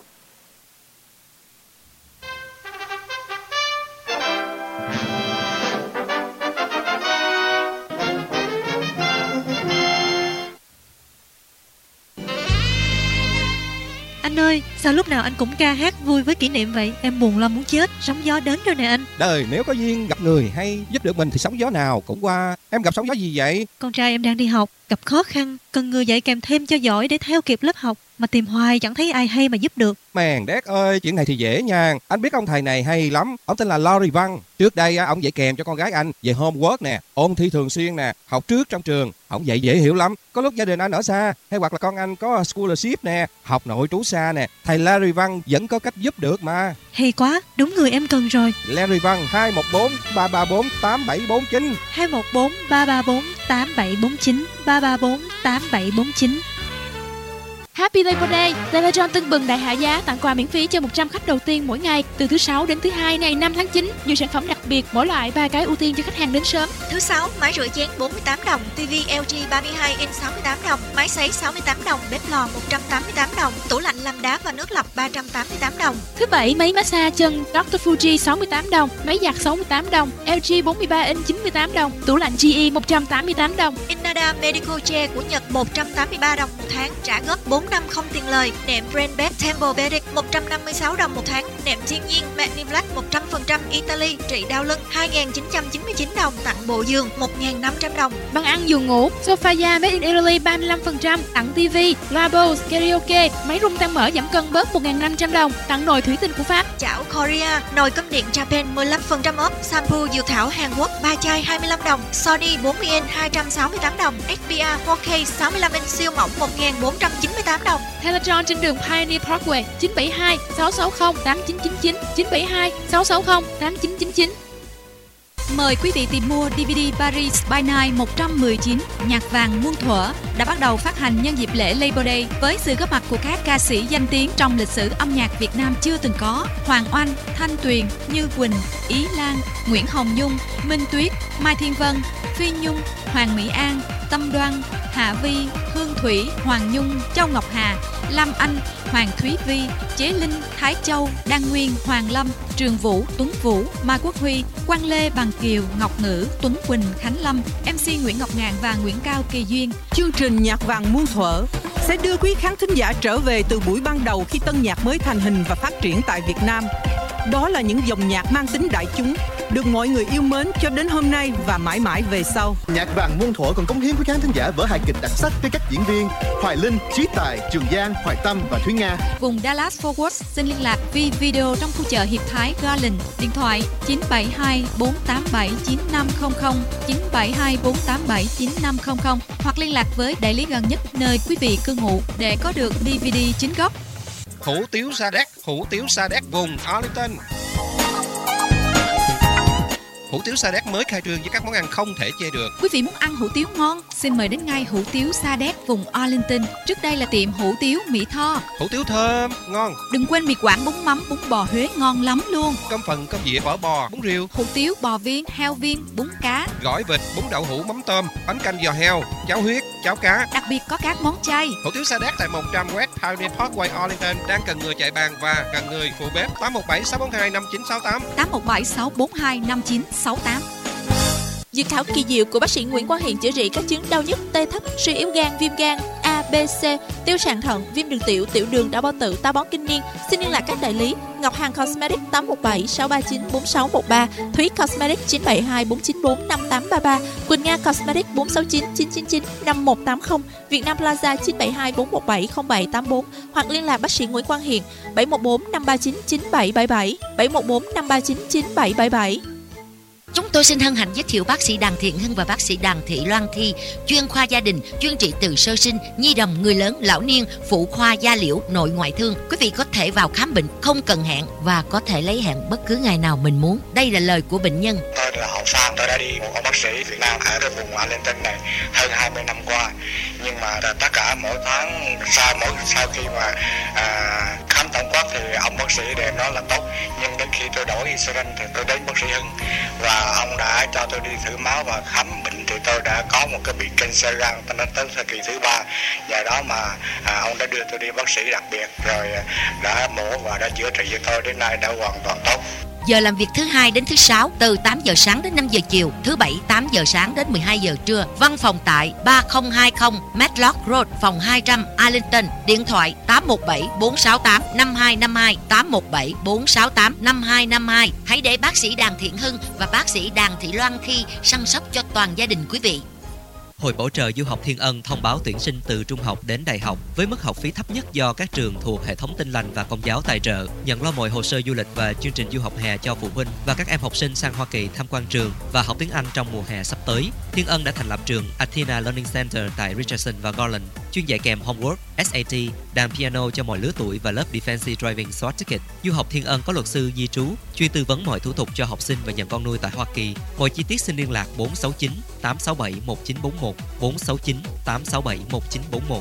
Anh ơi, sao lúc nào anh cũng ca hát vui với kỷ niệm vậy? Em buồn lắm muốn chết, sóng gió đến rồi nè anh. Đời nếu có duyên gặp người hay giúp được mình thì sóng gió nào cũng qua. Em gặp sóng gió gì vậy? Con trai em đang đi học, gặp khó khăn, cần người dạy kèm thêm cho giỏi để theo kịp lớp học, mà tìm hoài chẳng thấy ai hay mà giúp được. Mèn đét ơi, chuyện này thì dễ nha. Anh biết ông thầy này hay lắm. Ông tên là Larry Văn. Trước đây ông dạy kèm cho con gái anh về homework nè, ôn thi thường xuyên nè, học trước trong trường. Ông dạy dễ hiểu lắm. Có lúc gia đình anh ở xa, hay hoặc là con anh có scholarship nè, học nội trú xa nè, thầy Larry Văn vẫn có cách giúp được mà. Hay quá, đúng người em cần rồi. Larry Văn 214 334 8749 214 334 8749 334 8749. Happy Labor Day! Teletron tưng bừng đại hạ giá tặng quà miễn phí cho 100 khách đầu tiên mỗi ngày từ thứ 6 đến thứ 2 ngày 5 tháng 9. Nhiều sản phẩm đặc biệt, mỗi loại 3 cái ưu tiên cho khách hàng đến sớm. Thứ 6, máy rửa chén 48 đồng, TV LG 32 inch 68 đồng, máy sấy 68 đồng, bếp lò 188 đồng, tủ lạnh làm đá và nước lọc 388 đồng. Thứ 7, máy massage chân Dr. Fuji 68 đồng, máy giặt 68 đồng, LG 43 inch 98 đồng, tủ lạnh GE 188 đồng. Inada Medical Chair của Nhật 183 đồng một tháng, trả góp 4 năm không tiền lời. Nệm Brand Bed Tempur-Pedic 156 đồng một tháng. Nệm thiên nhiên Magniblack 100% Italy trị đau lưng 2.999 đồng, tặng bộ giường 1.500 đồng. Băng ăn giường ngủ Sofaya Made in Italy 35%, tặng TV, loa Bose, karaoke, máy rung tăng mỡ giảm cân bớt 1.500 đồng, tặng nồi thủy tinh của Pháp. Chảo Korea, nồi cơm điện Japan 15% off. Shampoo dược thảo Hàn Quốc 3 chai 25 đồng. Sony 40 inch 268 đồng. XPR 4K 65 inch siêu mỏng 1.498 đồng. Teletron trên đường Pioneer Parkway 972 660 8999 972 660 8999. Mời quý vị tìm mua DVD Paris by Night 119 nhạc vàng muôn thuở đã bắt đầu phát hành nhân dịp lễ Labor Day với sự góp mặt của các ca sĩ danh tiếng trong lịch sử âm nhạc Việt Nam chưa từng có: Hoàng Oanh, Thanh Tuyền, Như Quỳnh, Ý Lan, Nguyễn Hồng Nhung, Minh Tuyết, Mai Thiên Vân, Phi Nhung, Hoàng Mỹ An, Tâm Đoan, Hạ Vi, Hương Thủy, Hoàng Nhung, Châu Ngọc Hà, Lam Anh, Hoàng Thúy Vi, Chế Linh, Thái Châu, Đan Nguyên, Hoàng Lâm, Trường Vũ, Tuấn Vũ, Mai Quốc Huy, Quang Lê, Bằng Kiều, Ngọc Ngữ, Tuấn Quỳnh, Khánh Lâm, MC Nguyễn Ngọc Ngạn và Nguyễn Cao Kỳ Duyên. Chương trình Nhạc vàng muôn thuở sẽ đưa quý khán thính giả trở về từ buổi ban đầu khi tân nhạc mới thành hình và phát triển tại Việt Nam. Đó là những dòng nhạc mang tính đại chúng, được mọi người yêu mến cho đến hôm nay và mãi mãi về sau. Nhạc vàng muôn thuở còn cống hiến với khán thính giả vở hài kịch đặc sắc với các diễn viên Hoài Linh, Trí Tài, Trường Giang, Hoài Tâm và Thúy Nga. Vùng Dallas Fort Worth xin liên lạc vi video trong khu chợ Hiệp Thái Garland, điện thoại 972 487 9500 972 487 9500 hoặc liên lạc với đại lý gần nhất nơi quý vị cư ngụ để có được DVD chính gốc. Hủ tiếu Sa Đéc vùng Arlington. Hủ tiếu Sa Đéc mới khai trương với các món ăn không thể chê được. Quý vị muốn ăn hủ tiếu ngon, xin mời đến ngay hủ tiếu Sa Đéc vùng Arlington. Trước đây là tiệm hủ tiếu Mỹ Tho. Hủ tiếu thơm, ngon. Đừng quên mì Quảng, bún mắm, bún bò Huế ngon lắm luôn. Cơm phần, cơm dĩa, phở bò, bún riêu. Hủ tiếu bò viên, heo viên, bún cá. Gỏi vịt, bún đậu hũ, mắm tôm, bánh canh giò heo, cháo huyết, cháo cá. Đặc biệt có các món chay. Hủ tiếu Sa Đéc tại 100 West Pioneer Parkway, Arlington đang cần người chạy bàn và cần người phụ bếp. 817 642 5968 817 642 5968. Dược thảo kỳ diệu của bác sĩ Nguyễn Quang Hiền chữa trị các chứng đau nhức, tê thấp, suy yếu gan, viêm gan A, B, C, tiêu sàn thận, viêm đường tiểu, tiểu đường, đau bao tử, táo bón kinh niên. Xin liên lạc các đại lý: Ngọc Hằng Cosmetics 817 639 4613, Thúy Cosmetics 972 494 5833, Quỳnh Nga Cosmetics 469 999 5180, Việt Nam Plaza 972 417 0784 hoặc liên lạc bác sĩ Nguyễn Quang Hiền 714 539 9777 714 539 9777. Chúng tôi xin hân hạnh giới thiệu bác sĩ Đặng Thiện Hưng và bác sĩ Đặng Thị Loan Thi, chuyên khoa gia đình, chuyên trị từ sơ sinh, nhi đồng, người lớn, lão niên, phụ khoa, da liễu, nội ngoại thương. Quý vị có thể vào khám bệnh không cần hẹn và có thể lấy hẹn bất cứ ngày nào mình muốn. Đây là lời của bệnh nhân. Tôi là Hậu Phan, tôi đã đi một ông bác sĩ Việt Nam ở cái vùng Arlington này hơn 20 năm qua. Nhưng mà tất cả mỗi tháng sau khi mà khám tổng quát thì ông bác sĩ đều nói là tốt. Nhưng đến khi tôi đổi insulin thì tôi đến bác sĩ Hưng và ông đã cho tôi đi thử máu và khám bệnh thì tôi đã có một cái bị cancer gan, nó tới thời kỳ thứ 3. Nhờ đó mà ông đã đưa tôi đi bác sĩ đặc biệt rồi đã mổ và đã chữa trị cho tôi, đến nay đã hoàn toàn tốt. Giờ làm việc thứ 2 đến thứ 6 từ 8 giờ sáng đến 5 giờ chiều, thứ 7 8 giờ sáng đến 12 giờ trưa. Văn phòng tại 3020 Matlock Road, phòng 200, Arlington. Điện thoại 817 468 5252 817 468 5252. Hãy để bác sĩ Đặng Thiện Hưng và bác sĩ Đặng Thị Loan Thi săn sóc cho toàn gia đình quý vị. Hội Bảo trợ Du học Thiên Ân thông báo tuyển sinh từ trung học đến đại học với mức học phí thấp nhất do các trường thuộc hệ thống Tin Lành và Công giáo tài trợ, nhận lo mọi hồ sơ du lịch và chương trình du học hè cho phụ huynh và các em học sinh sang Hoa Kỳ tham quan trường và học tiếng Anh trong mùa hè sắp tới. Thiên Ân đã thành lập trường Athena Learning Center tại Richardson và Garland, chuyên dạy kèm homework, SAT, đàn piano cho mọi lứa tuổi và lớp Defensive Driving SWAT Ticket. Du học Thiên Ân có luật sư di trú, chuyên tư vấn mọi thủ tục cho học sinh và nhận con nuôi tại Hoa Kỳ. Mọi chi tiết xin liên lạc 469 867 1941, 469 867 1941.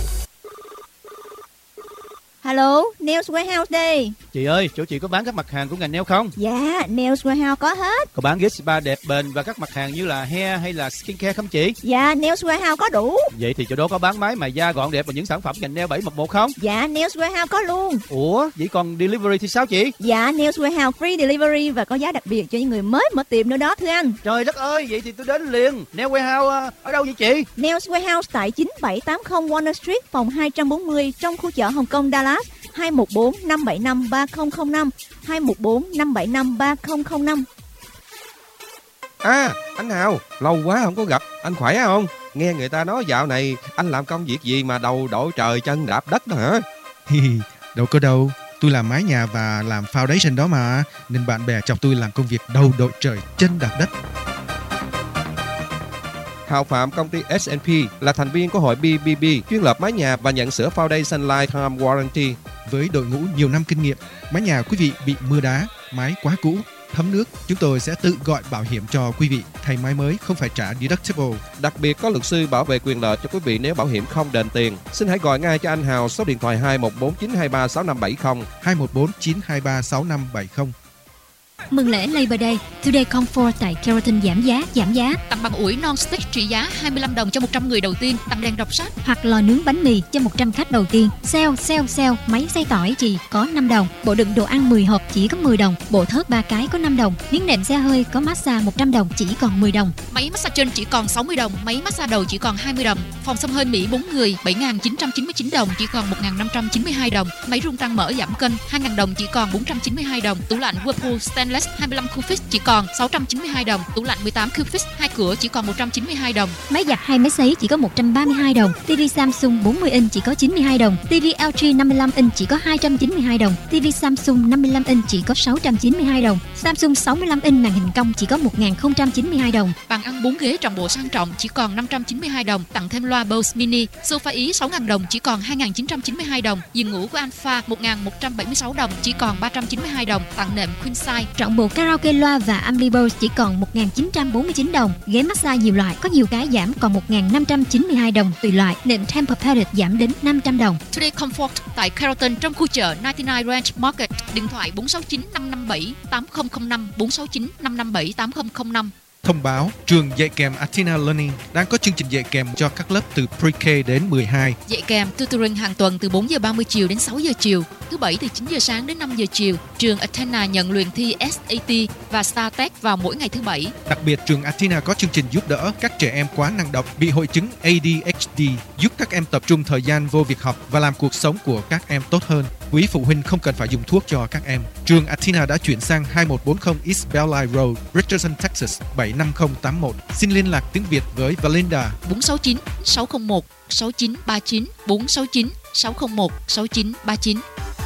Hello, Nails Warehouse đây. Chị ơi, chỗ chị có bán các mặt hàng của ngành nail không? Dạ, Nails Warehouse có hết. Có bán ghế spa đẹp bền và các mặt hàng như là hair hay là skincare không chị? Dạ, Nails Warehouse có đủ. Vậy thì chỗ đó có bán máy mài da gọn đẹp và những sản phẩm ngành nail 711 không? Dạ, Nails Warehouse có luôn. Ủa, vậy còn delivery thì sao chị? Dạ, Nails Warehouse free delivery và có giá đặc biệt cho những người mới mở tiệm nữa đó thưa anh. Trời đất ơi, vậy thì tôi đến liền. Nail Warehouse ở đâu vậy chị? Nails Warehouse tại 9780 Warner Street, phòng 240 trong khu chợ Hồng Kông Dallas. 214-575-3005 214-575-3005. À, anh Hào, lâu quá không có gặp, anh khỏe không? Nghe người ta nói dạo này anh làm công việc gì mà đầu đội trời chân đạp đất đó hả? Đâu có đâu, tôi làm mái nhà và làm foundation đó mà, nên bạn bè chọc tôi làm công việc đầu đội trời chân đạp đất. Hào Phạm, công ty S&P, là thành viên của hội BBB, chuyên lập mái nhà và nhận sửa foundation lifetime warranty. Với đội ngũ nhiều năm kinh nghiệm, mái nhà quý vị bị mưa đá, mái quá cũ, thấm nước, chúng tôi sẽ tự gọi bảo hiểm cho quý vị. Thay mái mới không phải trả deductible. Đặc biệt có luật sư bảo vệ quyền lợi cho quý vị nếu bảo hiểm không đền tiền. Xin hãy gọi ngay cho anh Hào số điện thoại 214-923-6570 214-923-6570. Mừng lễ Labor Day, Today Comfort tại Keratin giảm giá. Tặng bằng ủi non-stick trị giá 25 đồng cho 100 người đầu tiên, tặng đèn đọc sách hoặc lò nướng bánh mì cho 100 khách đầu tiên. Sale, máy xay tỏi chỉ có 5 đồng, bộ đựng đồ ăn 10 hộp chỉ có 10 đồng, bộ thớt 3 cái có 5 đồng, miếng nệm xe hơi có massage 100 đồng chỉ còn 10 đồng. Máy massage chân chỉ còn 60 đồng, máy massage đầu chỉ còn 20 đồng. Phòng xông hơi Mỹ 4 người 7.999 đồng chỉ còn 1.592 đồng. Máy rung tăng mỡ giảm cân 2.000 đồng chỉ còn 492 đồng. Tủ lạnh Whirlpool Stainless 25 cu feet chỉ còn 692 đồng, tủ lạnh 18 cu feet 2 cửa chỉ còn 192 đồng. Máy giặt hay máy sấy chỉ có 132 đồng. TV Samsung 40 inch chỉ có 92 đồng. TV LG 55 inch chỉ có 292 đồng. TV Samsung 55 inch chỉ có 692 đồng. Samsung 65 inch màn hình cong chỉ có 1.092 đồng. Bàn ăn 4 ghế trọn bộ sang trọng chỉ còn 592 đồng, tặng thêm loa Bose Mini. Sofa Ý 6.000 đồng chỉ còn 2.992 đồng. Giường ngủ của Alpha 1.176 đồng chỉ còn 392 đồng, tặng nệm queen size. Trọn bộ karaoke loa và Ambilios chỉ còn 1.949 đồng. Ghế massage nhiều loại có nhiều cái giảm còn 1.592 đồng tùy loại. Nệm Tempur-Pedic giảm đến 500 đồng. Today Comfort tại Carrollton trong khu chợ 99 Ranch Market. Điện thoại 469 557 8005 469 557 8005. Thông báo, trường dạy kèm Athena Learning đang có chương trình dạy kèm cho các lớp từ Pre-K đến 12. Dạy kèm tutoring hàng tuần từ 4 giờ 30 chiều đến 6 giờ chiều, thứ Bảy từ 9 giờ sáng đến 5 giờ chiều. Trường Athena nhận luyện thi SAT và StarTech vào mỗi ngày thứ Bảy. Đặc biệt, trường Athena có chương trình giúp đỡ các trẻ em quá năng động, bị hội chứng ADHD, giúp các em tập trung thời gian vô việc học và làm cuộc sống của các em tốt hơn. Quý phụ huynh không cần phải dùng thuốc cho các em. Trường Athena đã chuyển sang 2140 East Bellline Road, Richardson, Texas 75081. Xin liên lạc tiếng Việt với Valinda 469 601 6939 469 601 6939.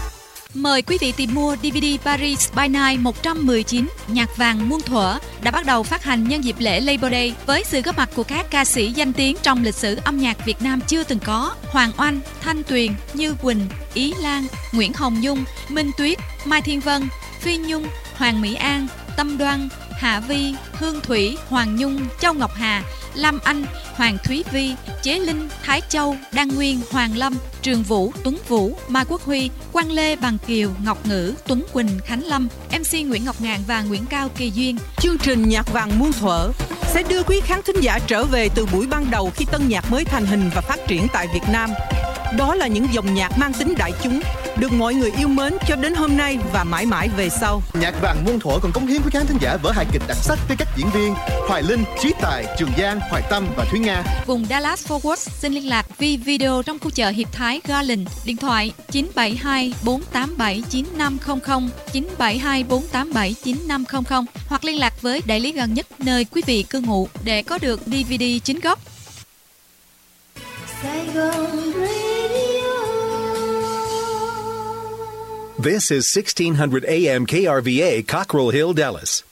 Mời quý vị tìm mua DVD Paris by Night 119 nhạc vàng muôn thuở đã bắt đầu phát hành nhân dịp lễ Labor Day với sự góp mặt của các ca sĩ danh tiếng trong lịch sử âm nhạc Việt Nam chưa từng có: Hoàng Oanh, Thanh Tuyền, Như Quỳnh, Ý Lan, Nguyễn Hồng Nhung, Minh Tuyết, Mai Thiên Vân, Phi Nhung, Hoàng Mỹ An, Tâm Đoan, Hạ Vi, Hương Thủy, Hoàng Nhung, Châu Ngọc Hà, Lam Anh, Hoàng Thúy Vi, Chế Linh, Thái Châu, Đăng Nguyên, Hoàng Lâm, Trường Vũ, Tuấn Vũ, Mai Quốc Huy, Quang Lê, Bằng Kiều, Ngọc Ngữ, Tuấn Quỳnh, Khánh Lâm, MC Nguyễn Ngọc Ngạn và Nguyễn Cao Kỳ Duyên. Chương trình Nhạc vàng muôn thuở sẽ đưa quý khán thính giả trở về từ buổi ban đầu khi tân nhạc mới thành hình và phát triển tại Việt Nam. Đó là những dòng nhạc mang tính đại chúng, được mọi người yêu mến cho đến hôm nay và mãi mãi về sau. Nhạc vàng muôn thuở còn cống hiến với khán thính giả vở hài kịch đặc sắc với các diễn viên Hoài Linh, Trí Tài, Trường Giang, Hoài Tâm và Thúy Nga. Vùng Dallas Fort Worth xin liên lạc video trong khu chợ Hiệp Thái Garland. Điện thoại 972 487 9500 972 487 9500 hoặc liên lạc với đại lý gần nhất nơi quý vị cư ngụ để có được DVD chính gốc. Saigon Radio. This is 1600 AM KRVA, Cockrell Hill, Dallas.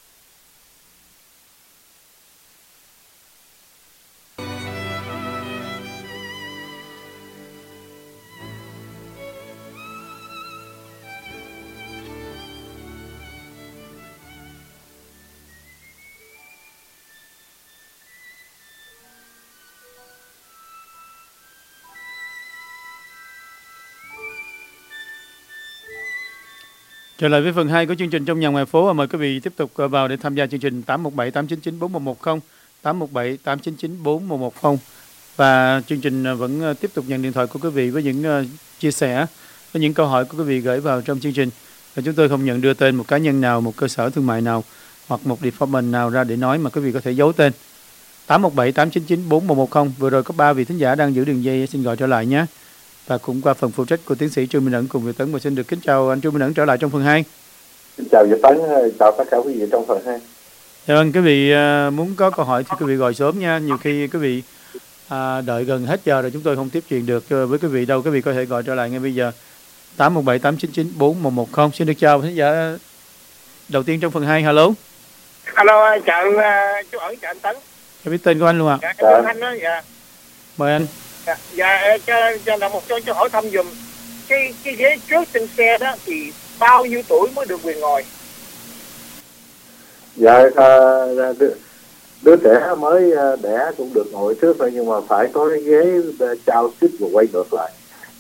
Trở lại với phần 2 của chương trình Trong Nhà Ngoài Phố, và mời quý vị tiếp tục vào để tham gia chương trình 817 899 4110, 817 899 4110. Và chương trình vẫn tiếp tục nhận điện thoại của quý vị với những chia sẻ, với những câu hỏi của quý vị gửi vào trong chương trình. Và chúng tôi không nhận đưa tên một cá nhân nào, một cơ sở thương mại nào hoặc một department nào ra để nói, mà quý vị có thể giấu tên. 817 899 4110. Vừa rồi có 3 vị thính giả đang giữ đường dây, xin gọi trở lại nhé. Và cũng qua phần phụ trách của tiến sĩ Trương Minh Ẩn cùng Việt Tấn, và xin được kính chào anh Trương Minh Ẩn trở lại trong phần 2. Xin chào Việt Tấn, chào tất cả quý vị trong phần 2. Dạ vâng, quý vị muốn có câu hỏi thì quý vị gọi sớm nha. Nhiều khi quý vị đợi gần hết giờ rồi chúng tôi không tiếp chuyện được với quý vị đâu. Quý vị có thể gọi trở lại ngay bây giờ. 817 899 4110. Xin được chào thính giả đầu tiên trong phần 2. Hello. Hello, chào chú Ẩn, chào anh Tấn. Em biết tên của anh luôn ạ. Dạ, em Thanh đó, dạ. Mời anh. Dạ, cho là một cho hỏi thăm dùm cái ghế trước trên xe đó thì bao nhiêu tuổi mới được quyền ngồi? Dạ, đứa trẻ mới đẻ cũng được ngồi trước thôi, nhưng mà phải có cái ghế trao xích và quay ngược lại.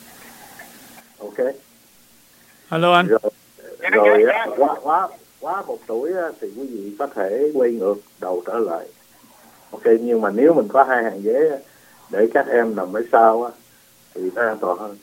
Ok. Hello anh. Rồi quá 1 tuổi thì quý vị có thể quay ngược đầu trở lại. Ok, nhưng mà nếu mình có 2 hàng ghế để các em nằm ở sau á thì nó an toàn hơn.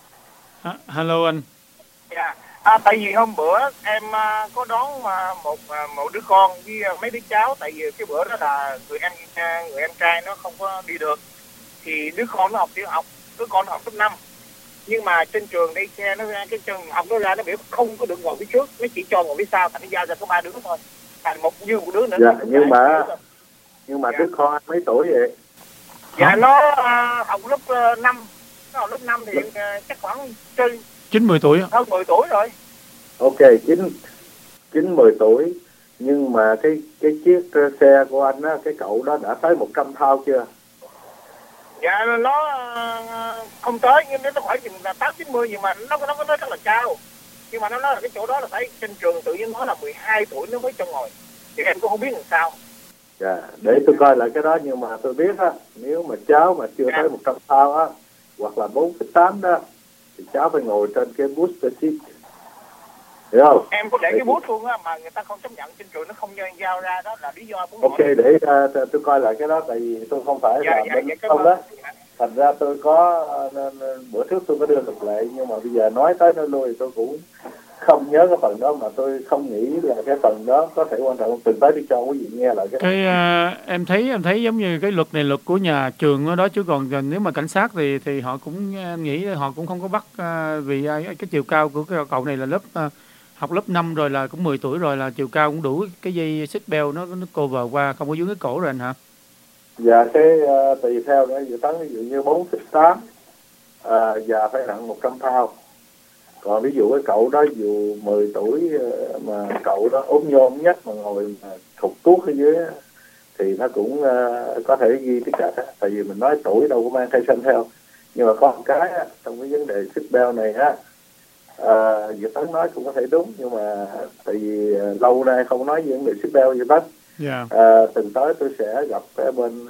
Hello anh. Dạ. Tại vì hôm bữa em có đón một đứa con với mấy đứa cháu, tại vì cái bữa đó là người em trai nó không có đi được, thì đứa con nó học tiểu học, đứa con nó học cấp 5, nhưng mà trên trường đây xe nó ra, cái trường học nó ra nó biểu không có được ngồi phía trước, nó chỉ cho ngồi phía sau, thành nó giao ra có 3 đứa thôi, thành một đứa nữa. Dạ, nhưng mà đứa con mấy tuổi vậy? Dạ nó học lớp 5, nó học lớp 5 thì chắc khoảng trên 9-10 tuổi. Hơn 10 tuổi rồi. Ok, 9-10 tuổi, nhưng mà cái chiếc xe của anh á, cái cậu đó đã tới 100 thao chưa? Dạ nó không tới, nhưng nó khoảng chừng là 8-90, nhưng mà nó rất là cao. Nhưng mà nó nói là cái chỗ đó là phải trên trường tự nhiên nói là 12 tuổi nó mới cho ngồi, thì em cũng không biết làm sao. Dạ, để tôi coi lại cái đó, nhưng mà tôi biết á, nếu mà cháu mà chưa tới 100 thao á, hoặc là 4,8 đó, thì cháu phải ngồi trên cái booster seat, hiểu không? Em có để cái bút luôn á, mà người ta không chấp nhận, trên trường nó không giao ra, đó là lý do. Ok, để tôi coi lại cái đó, tại vì tôi không phải là bên không đó. Thành ra tôi có bữa trước tôi có đưa luật lệ, nhưng mà bây giờ nói tới nói lui thì tôi cũng không nhớ cái phần đó, mà tôi không nghĩ là cái phần đó có thể quan trọng. Từng tới đi cho quý vị nghe lại cái em thấy giống như cái luật này luật của nhà trường đó, chứ còn nếu mà cảnh sát thì họ cũng nghĩ họ cũng không có bắt, vì cái chiều cao của cái cậu này là học lớp 5 rồi, là cũng 10 tuổi rồi, là chiều cao cũng đủ cái dây xích belt nó cover qua, không có dướng cái cổ rồi anh hả? Dạ, cái tùy theo đó, ví dụ như 4,8 và phải nặng 100 pound. Còn ví dụ cái cậu đó dù 10 tuổi mà cậu đó ốm nhôm nhất mà ngồi mà thụt tuốt ở dưới thì nó cũng có thể ghi tất cả. Tại vì mình nói tuổi đâu có mang thai sinh theo. Nhưng mà có một cái trong cái vấn đề seat belt này á, Việt Tấn nói cũng có thể đúng, nhưng mà tại vì lâu nay không nói về vấn đề seat belt Việt Tấn. Từng tới tôi sẽ gặp cái bên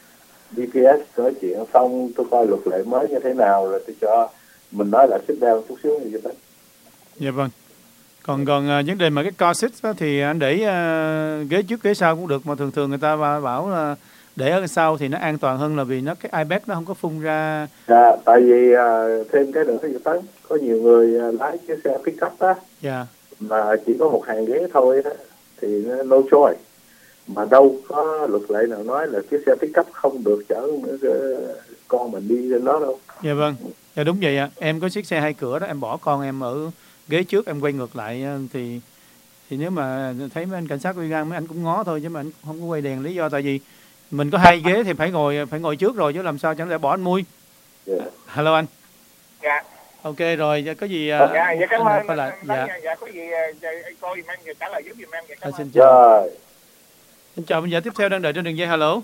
DPS nói chuyện xong, tôi coi luật lệ mới như thế nào rồi tôi cho mình nói là seat belt chút xíu như vậy. Dạ vâng. Còn vấn đề mà cái car seat thì anh để ghế trước ghế sau cũng được, mà thường người ta bảo là để ở sau thì nó an toàn hơn, là vì cái airbag nó không có phun ra. Dạ, tại vì thêm cái nữa Việt Tấn, có nhiều người lái cái xe pick-up á, mà chỉ có một hàng ghế thôi đó, thì no choice. Mà đâu có luật lệ nào nói là cái xe pick-up không được chở con mình đi lên đó đâu. Dạ vâng, dạ đúng vậy ạ. Em có chiếc xe 2 cửa đó, em bỏ con em ở ghế trước, em quay ngược lại thì nếu mà thấy mấy anh cảnh sát đi ngang mấy anh cũng ngó thôi, chứ mà anh không có quay đèn. Lý do tại vì mình có 2 ghế thì phải ngồi trước rồi, chứ làm sao chẳng lẽ bỏ anh mui. Hello anh. Dạ. Ok rồi, có gì dạ cảm ơn. phải lại. Dạ có gì cô giùm em trả lời giúp giùm em. Dạ, cảm ơn. Xin chào. Xin chào, bây giờ tiếp theo đang đợi trên đường dây. Hello.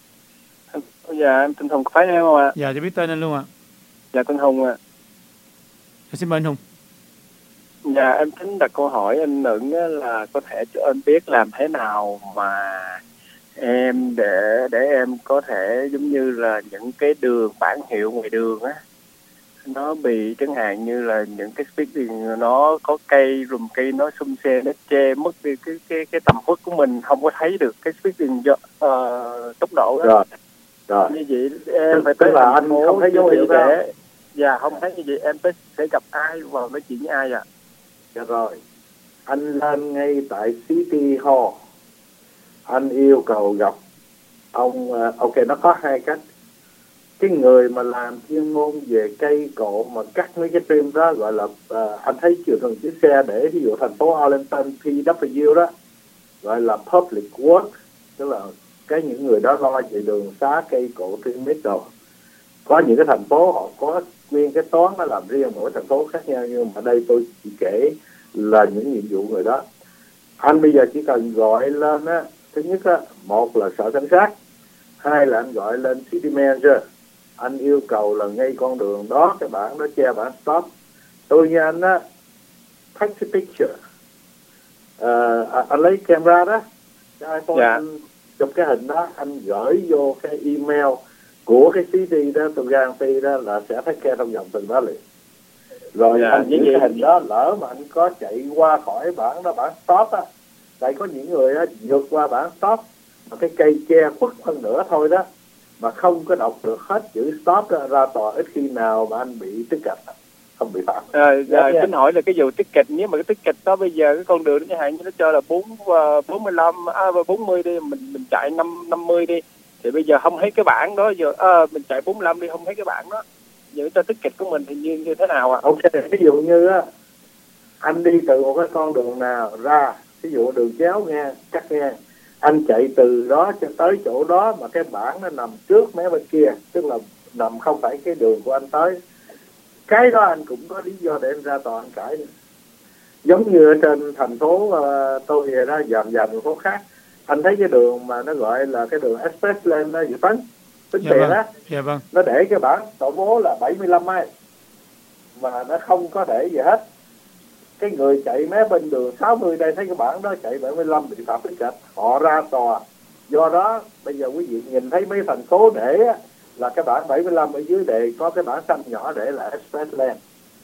Dạ em tên Hùng, có phải em không ạ? Dạ, cho biết tên anh luôn ạ. Dạ tên Hùng ạ. Xin mời anh Hùng. Dạ em tính đặt câu hỏi anh Nựng là có thể cho anh biết làm thế nào mà em để em có thể giống như là những cái đường bản hiệu ngoài đường á, nó bị chẳng hạn như là những cái speeding nó có cây rùm cây nó xum xe, nó che mất đi cái tầm khuất của mình, không có thấy được cái speeding do tốc độ đó. Rồi. Như vậy em phải tức tới là anh không thấy dấu hiệu để dạ không thấy như vậy em sẽ gặp ai và nói chuyện với ai ạ? Dạ rồi, anh lên ngay tại City Hall, anh yêu cầu gặp ông. Ok, nó có hai cách. Cái người mà làm chuyên môn về cây cộ mà cắt mấy cái trim đó gọi là anh thấy chưa từng chiếc xe để ví dụ thành phố Arlington PW đó gọi là public work, tức là những người đó lo về đường xá cây cộ trim mít rồi. Có những cái thành phố họ có nguyên cái toán nó làm riêng, mỗi thành phố khác nhau, nhưng mà đây tôi chỉ kể là những nhiệm vụ người đó. Anh bây giờ chỉ cần gọi lên á, thứ nhất á, một là sở cảnh sát, hai là anh gọi lên city manager, anh yêu cầu là ngay con đường đó cái bảng đó che bảng stop. Tôi như anh á, take the picture, anh lấy camera đó, cái iPhone, anh chụp cái hình đó, anh gửi vô cái email của cái city đó, tôi guarantee đó là sẽ take care trong vòng từng đó liền. Rồi anh giữ cái hình đó, lỡ mà anh có chạy qua khỏi bảng đó, bảng stop á, tại có những người á vượt qua bảng stop mà cái cây che khuất hơn nữa thôi đó, mà không có đọc được hết chữ stop đó, ra tòa ít khi nào mà anh bị ticket, không bị phạt. Tính hỏi là cái vụ ticket, nếu mà cái ticket đó bây giờ cái con đường nó chẳng hạn như nó cho là 40 đi, mình chạy 50 đi, thì bây giờ không thấy cái bảng đó, giờ mình chạy 45 đi không thấy cái bảng đó, giờ cho ticket của mình thì như thế nào ạ? Ok, ví dụ như á, anh đi từ một cái con đường nào ra, ví dụ đường chéo ngang, cắt ngang, anh chạy từ đó cho tới chỗ đó mà cái bảng nó nằm trước mé bên kia, tức là nằm không phải cái đường của anh tới, cái đó anh cũng có lý do để anh ra tòa anh cãi nữa. Giống như ở trên thành phố tôi vậy đó, dàn thành phố khác, anh thấy cái đường mà nó gọi là cái đường express lane đó, dự tính tiền á, nó để cái bảng tổ bố là 75 mai mà nó không có để gì hết. Cái người chạy mé bên đường 60 đây thấy cái bảng đó chạy 75 bị phạt ticket, họ ra tòa. Do đó bây giờ quý vị nhìn thấy mấy thành phố để là cái bảng 75 ở dưới đề có cái bảng xanh nhỏ để là express lane.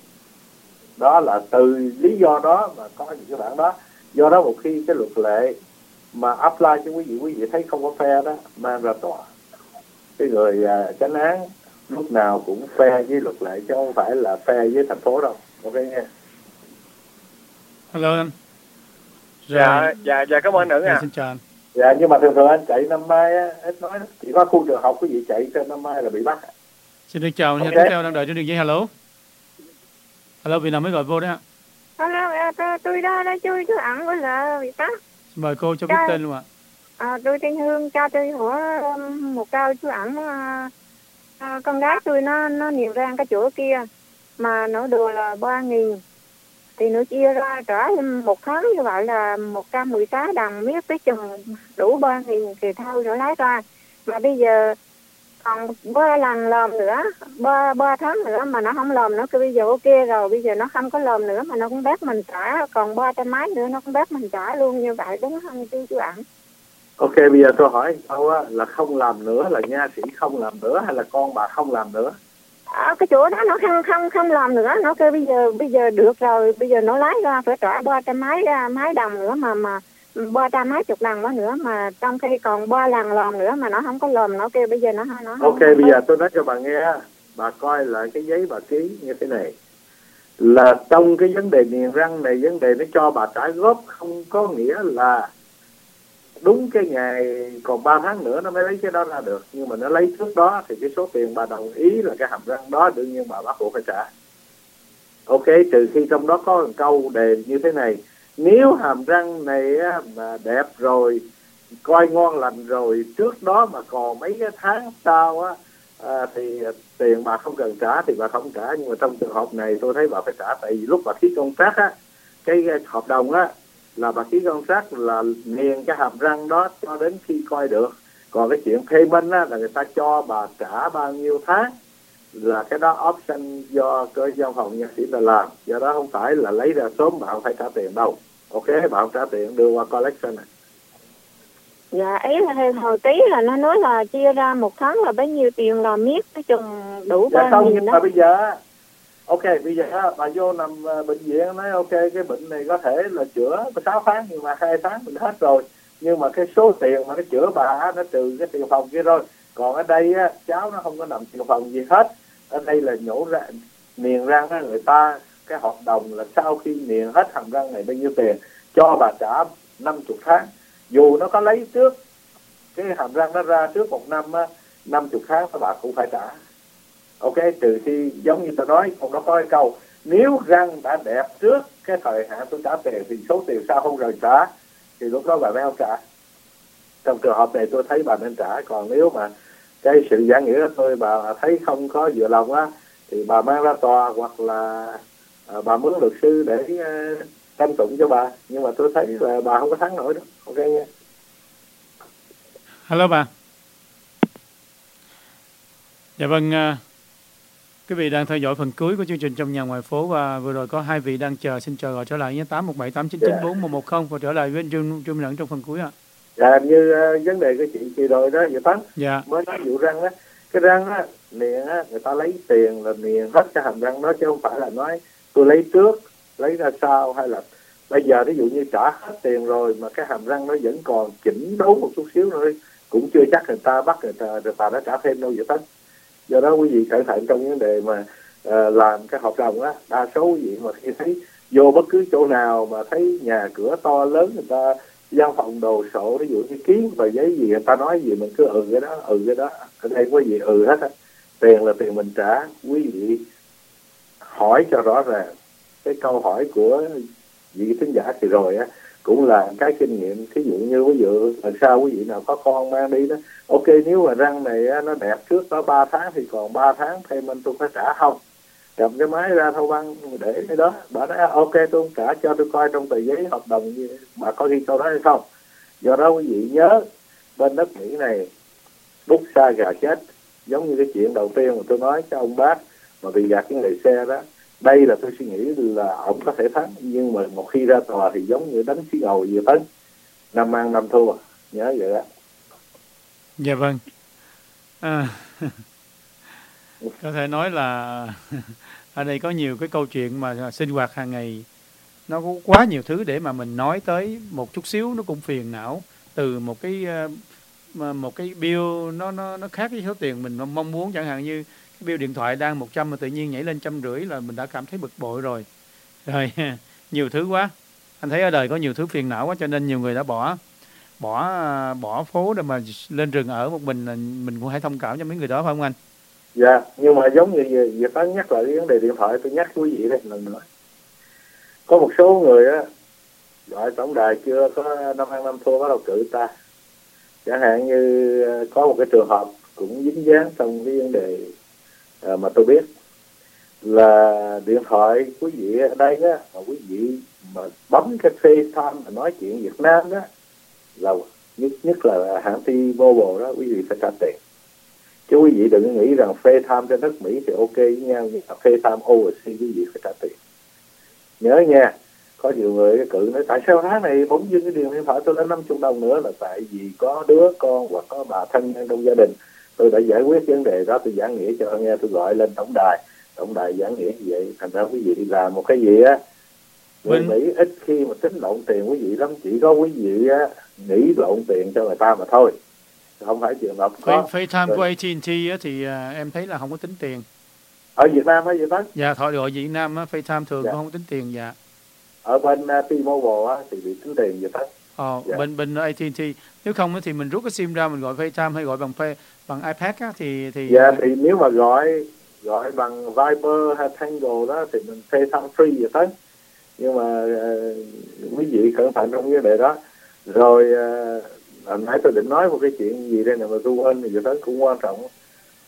Đó là từ lý do đó mà có những cái bảng đó. Do đó một khi cái luật lệ mà apply cho quý vị thấy không có fair đó, mang ra tòa. Cái người chánh án lúc nào cũng fair với luật lệ chứ không phải là fair với thành phố đâu. Ok nha. Hello anh. Dạ cảm ơn Nựng ạ. Xin chào anh. Dạ, nhưng mà thường anh chạy năm mai á, ít nói chỉ có khu trường học quý vị chạy trên năm mai là bị bắt. Xin được chào, tiếp theo đang đợi trên đường dây. Hello. Hello, vì nào mới gọi vô đấy ạ? Hello, tôi đó chú ẩn với là bị bắt. Xin mời cô cho biết tên luôn ạ. Tôi tên Hương, cha tôi hỏi một câu chú ẩn, con gái tôi nó nhiều rang cái chỗ kia mà nó đùa là 3.000 thì nó chia ra trả một tháng như vậy là 116 đồng, miết tới chừng đủ 3.000 thì thôi rồi lấy ra. Mà bây giờ còn 3 lần làm nữa, 3 tháng nữa mà nó không làm nữa, cái bây giờ ok rồi, bây giờ nó không có làm nữa mà nó cũng bắt mình trả, còn 300 mấy nữa nó cũng bắt mình trả luôn, như vậy đúng không chú ẩn? Ok, bây giờ tôi hỏi câu á, là không làm nữa là nha sĩ không làm nữa hay là con bà không làm nữa? Cái chỗ đó nó không làm nữa, nó kêu bây giờ được rồi, bây giờ nó lấy ra phải trả 300 mấy đồng nữa mà 300 mấy chục lần đó nữa, mà trong khi còn 3 lần làm nữa mà nó không có làm, nó kêu bây giờ nó ok, bây giờ tôi nói cho bà nghe, bà coi lại cái giấy bà ký như thế này, là trong cái vấn đề niềng răng này, vấn đề nó cho bà trả góp không có nghĩa là đúng cái ngày còn 3 tháng nữa nó mới lấy cái đó ra được, nhưng mà nó lấy trước đó thì cái số tiền bà đồng ý là cái hàm răng đó đương nhiên bà bắt buộc phải trả. Ok, trừ khi trong đó có một câu đề như thế này: nếu hàm răng này mà đẹp rồi, coi ngon lành rồi, trước đó mà còn mấy cái tháng sau thì tiền bà không cần trả thì bà không trả, nhưng mà trong trường hợp này tôi thấy bà phải trả, tại vì lúc bà ký contract á, cái hợp đồng á là bà ký contract là niền cái hàm răng đó cho đến khi coi được. Còn cái chuyện payment á là người ta cho bà trả bao nhiêu tháng là cái đó option do cơ văn phòng nha sĩ ta làm, do đó không phải là lấy ra sớm bà không phải trả tiền đâu. Ok, bà không trả tiền đưa qua collection này. Dạ, ý là hồi tí là nó nói là chia ra một tháng là bấy nhiêu tiền là miết cái chừng đủ 3.000 đó. Mà bây giờ ok, bây giờ bà vô nằm bệnh viện nói ok cái bệnh này có thể là chữa 6 tháng nhưng mà 2 tháng mình hết rồi, nhưng mà cái số tiền mà nó chữa bà nó trừ cái tiền phòng kia rồi. Còn ở đây á, cháu nó không có nằm tiền phòng gì hết. Ở đây là nhổ ra niềng răng á, người ta cái hợp đồng là sau khi niềng hết hàm răng này bao nhiêu tiền cho bà trả 50 tháng, dù nó có lấy trước cái hàm răng nó ra trước 1 năm á, 50 tháng các bà cũng phải trả. Ok, trừ khi giống như tôi nói, còn nó có cái câu nếu răng đã đẹp trước cái thời hạn tôi trả tiền thì số tiền sau không rời trả thì lúc đó bà mới không trả. Trong trường hợp này tôi thấy bà nên trả. Còn nếu mà cái sự giảng nghĩa của tôi bà thấy không có vừa lòng á thì bà mang ra tòa hoặc là bà mướn luật sư để tranh tụng cho bà, nhưng mà tôi thấy là bà không có thắng nổi đâu. Ok nha. Hello bà. Dạ vâng, quý vị đang theo dõi phần cuối của chương trình Trong Nhà Ngoài Phố, và vừa rồi có 2 vị đang chờ, xin chờ gọi trở lại nhé, 8178994 và trở lại với anh Trương Lẫn trong phần cuối ạ. Dạ, như vấn đề của chị rồi đó, vậy Tấn. Dạ. Mới nói vụ răng á, cái răng á, niềng á, người ta lấy tiền là niềng hết cái hàm răng đó, chứ không phải là nói tôi lấy trước, lấy ra sau, hay là bây giờ ví dụ như trả hết tiền rồi mà cái hàm răng nó vẫn còn chỉnh đốn một chút xíu nữa, cũng chưa chắc người ta bắt người ta đã trả thêm đâu vậy Tấn. Do đó quý vị cẩn thận trong vấn đề mà làm cái hợp đồng á. Đa số quý vị mà khi thấy vô bất cứ chỗ nào mà thấy nhà cửa to lớn, người ta văn phòng đồ sộ, ví dụ như ký và giấy gì người ta nói gì mình cứ cái đó. Ở đây quý vị hết á. Tiền là tiền mình trả. Quý vị hỏi cho rõ ràng. Cái câu hỏi của vị thính giả thì rồi á cũng là cái kinh nghiệm. Thí dụ như ví dụ lần sau quý vị nào có con mang đi đó, ok, nếu mà răng này á, nó đẹp trước đó 3 tháng thì còn 3 tháng thêm anh tôi phải trả không? Cầm cái máy ra thâu băng để cái đó. Bà nói ok tôi không trả, cho tôi coi trong tờ giấy hợp đồng bà có ghi câu đó hay không. Do đó quý vị nhớ bên đất Mỹ này bút xa gà chết, giống như cái chuyện đầu tiên mà tôi nói cho ông bác mà bị gạt cái người xe đó. Đây là tôi suy nghĩ là ông có thể thắng, nhưng mà một khi ra tòa thì giống như đánh xí ngầu gì Tấn, năm ăn năm thua, nhớ vậy đó. Dạ vâng. Có thể nói là ở đây có nhiều cái câu chuyện mà sinh hoạt hàng ngày, nó có quá nhiều thứ để mà mình nói tới một chút xíu nó cũng phiền não. Từ một cái bill nó khác với số tiền mình mong muốn, chẳng hạn như cái bill điện thoại đang 100 mà tự nhiên nhảy lên 150 là mình đã cảm thấy bực bội rồi. Rồi nhiều thứ quá. Anh thấy ở đời có nhiều thứ phiền não quá, cho nên nhiều người đã bỏ phố để mà lên rừng ở một mình cũng hãy thông cảm cho mấy người đó, phải không anh? Dạ, nhưng mà giống như việc đó nhắc lại cái vấn đề điện thoại, tôi nhắc quý vị đây lần nữa. Có một số người á gọi tổng đài chưa có năm ăn năm thua bắt đầu cự ta. Chẳng hạn như có một cái trường hợp cũng dính dáng trong cái vấn đề mà tôi biết là điện thoại quý vị ở đây á, mà quý vị mà bấm cái FaceTime mà nói chuyện Việt Nam đó là nhất là hãng T-Mobile đó, quý vị phải trả tiền. Chứ quý vị đừng nghĩ rằng FaceTime trên đất Mỹ thì ok với nhau, nhưng mà FaceTime overseas quý vị phải trả tiền. Nhớ nha, có nhiều người cự nói tại sao tháng này bỗng dưng cái điện thoại tôi lên 50 đồng nữa, là tại vì có đứa con hoặc có bà thân nhân trong gia đình. Tôi đã giải quyết vấn đề đó, tôi giảng nghĩa cho nghe, tôi gọi lên tổng đài giảng nghĩa như vậy. Thành ra quý vị làm một cái gì á, người Mỹ ít khi mà tính lộn tiền quý vị lắm, chỉ có quý vị á nghĩ lộn tiền cho người ta mà thôi, không phải trường hợp có. FaceTime của AT&T thì em thấy là không có tính tiền. Ở Việt Nam á vậy đó? Dạ, thoại gọi Việt Nam á, FaceTime thường cũng không tính tiền. Dạ. Ở bên T-Mobile á thì bị tính tiền vậy đó. Dạ. Bên AT&T nếu không thì mình rút cái sim ra mình gọi FaceTime hay gọi bằng iPad á thì dạ, thì nếu mà gọi bằng Viber hay Tango đó thì mình FaceTime free vậy đó. Nhưng mà quý vị cẩn thận trong vấn đề đó. Rồi hồi nãy tôi định nói một cái chuyện gì đây nè mà tôi quên, thì đó cũng quan trọng.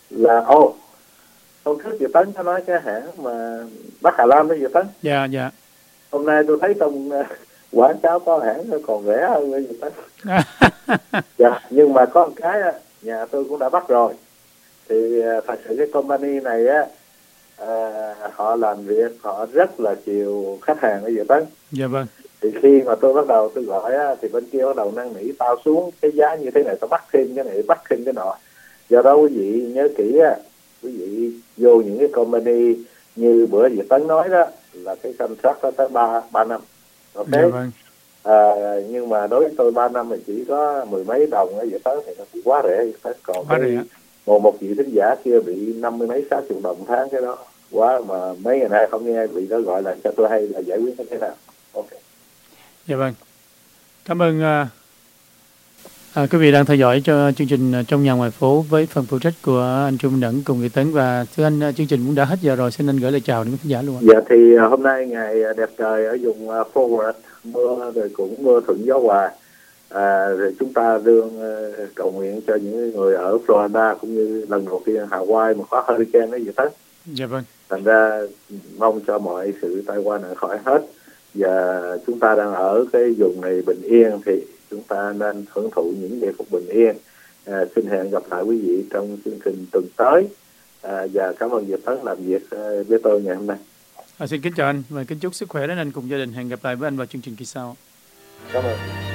là hôm trước Việt Tấn có nói cái hãng mà Bắc Hà Lan đó Việt Tấn. Dạ dạ. Hôm nay tôi thấy trong quảng cáo có hãng nó còn rẻ hơn Việt Tấn. Dạ, nhưng mà có một cái nhà tôi cũng đã bắt rồi. Thì thật sự cái company này á, họ làm việc họ rất là chiều khách hàng ở Việt Tấn. Dạ vâng. Thì khi mà tôi bắt đầu tôi gọi á, thì bên kia bắt đầu năn nỉ tao xuống cái giá như thế này, tao bắt thêm cái này, bắt thêm cái nọ. Do đó quý vị nhớ kỹ á, quý vị vô những cái company như bữa Việt Tấn nói đó là cái contract đó tới 3 năm. Ok. Dạ vâng. Nhưng mà đối với tôi 3 năm thì chỉ có 10 mấy đồng ở Việt Tấn thì nó cũng quá rẻ. Còn quá rẻ. một vị thính giả kia bị 50 mấy 60 đồng tháng cái đó quá, mà mấy ngày nay không nghe vị đó gọi là cho tôi hay là giải quyết như thế nào. Ok. Dạ vâng. Cảm ơn quý vị đang theo dõi cho chương trình Trong Nhà Ngoài Phố với phần phụ trách của anh Trương Minh Nhẫn cùng Việt Tấn. Và thưa anh, chương trình cũng đã hết giờ rồi, xin anh gửi lời chào đến khán giả luôn ạ. Dạ thì hôm nay ngày đẹp trời ở vùng Forward, mưa rồi cũng mưa thuận gió hòa. Rồi chúng ta đương cầu nguyện cho những người ở Florida cũng như lần đầu tiên Hawaii mà có hurricane đó vậy đó. Dạ vâng. Thành ra mong cho mọi sự tai qua nạn khỏi hết. Và chúng ta đang ở cái vùng này bình yên thì chúng ta nên hưởng thụ những giây phút bình yên. Xin hẹn gặp lại quý vị trong chương trình tuần tới. Và cảm ơn Việt Tấn làm việc với tôi ngày hôm nay. Xin kính chào anh và kính chúc sức khỏe đến anh cùng gia đình. Hẹn gặp lại với anh vào chương trình kỳ sau. Cảm ơn.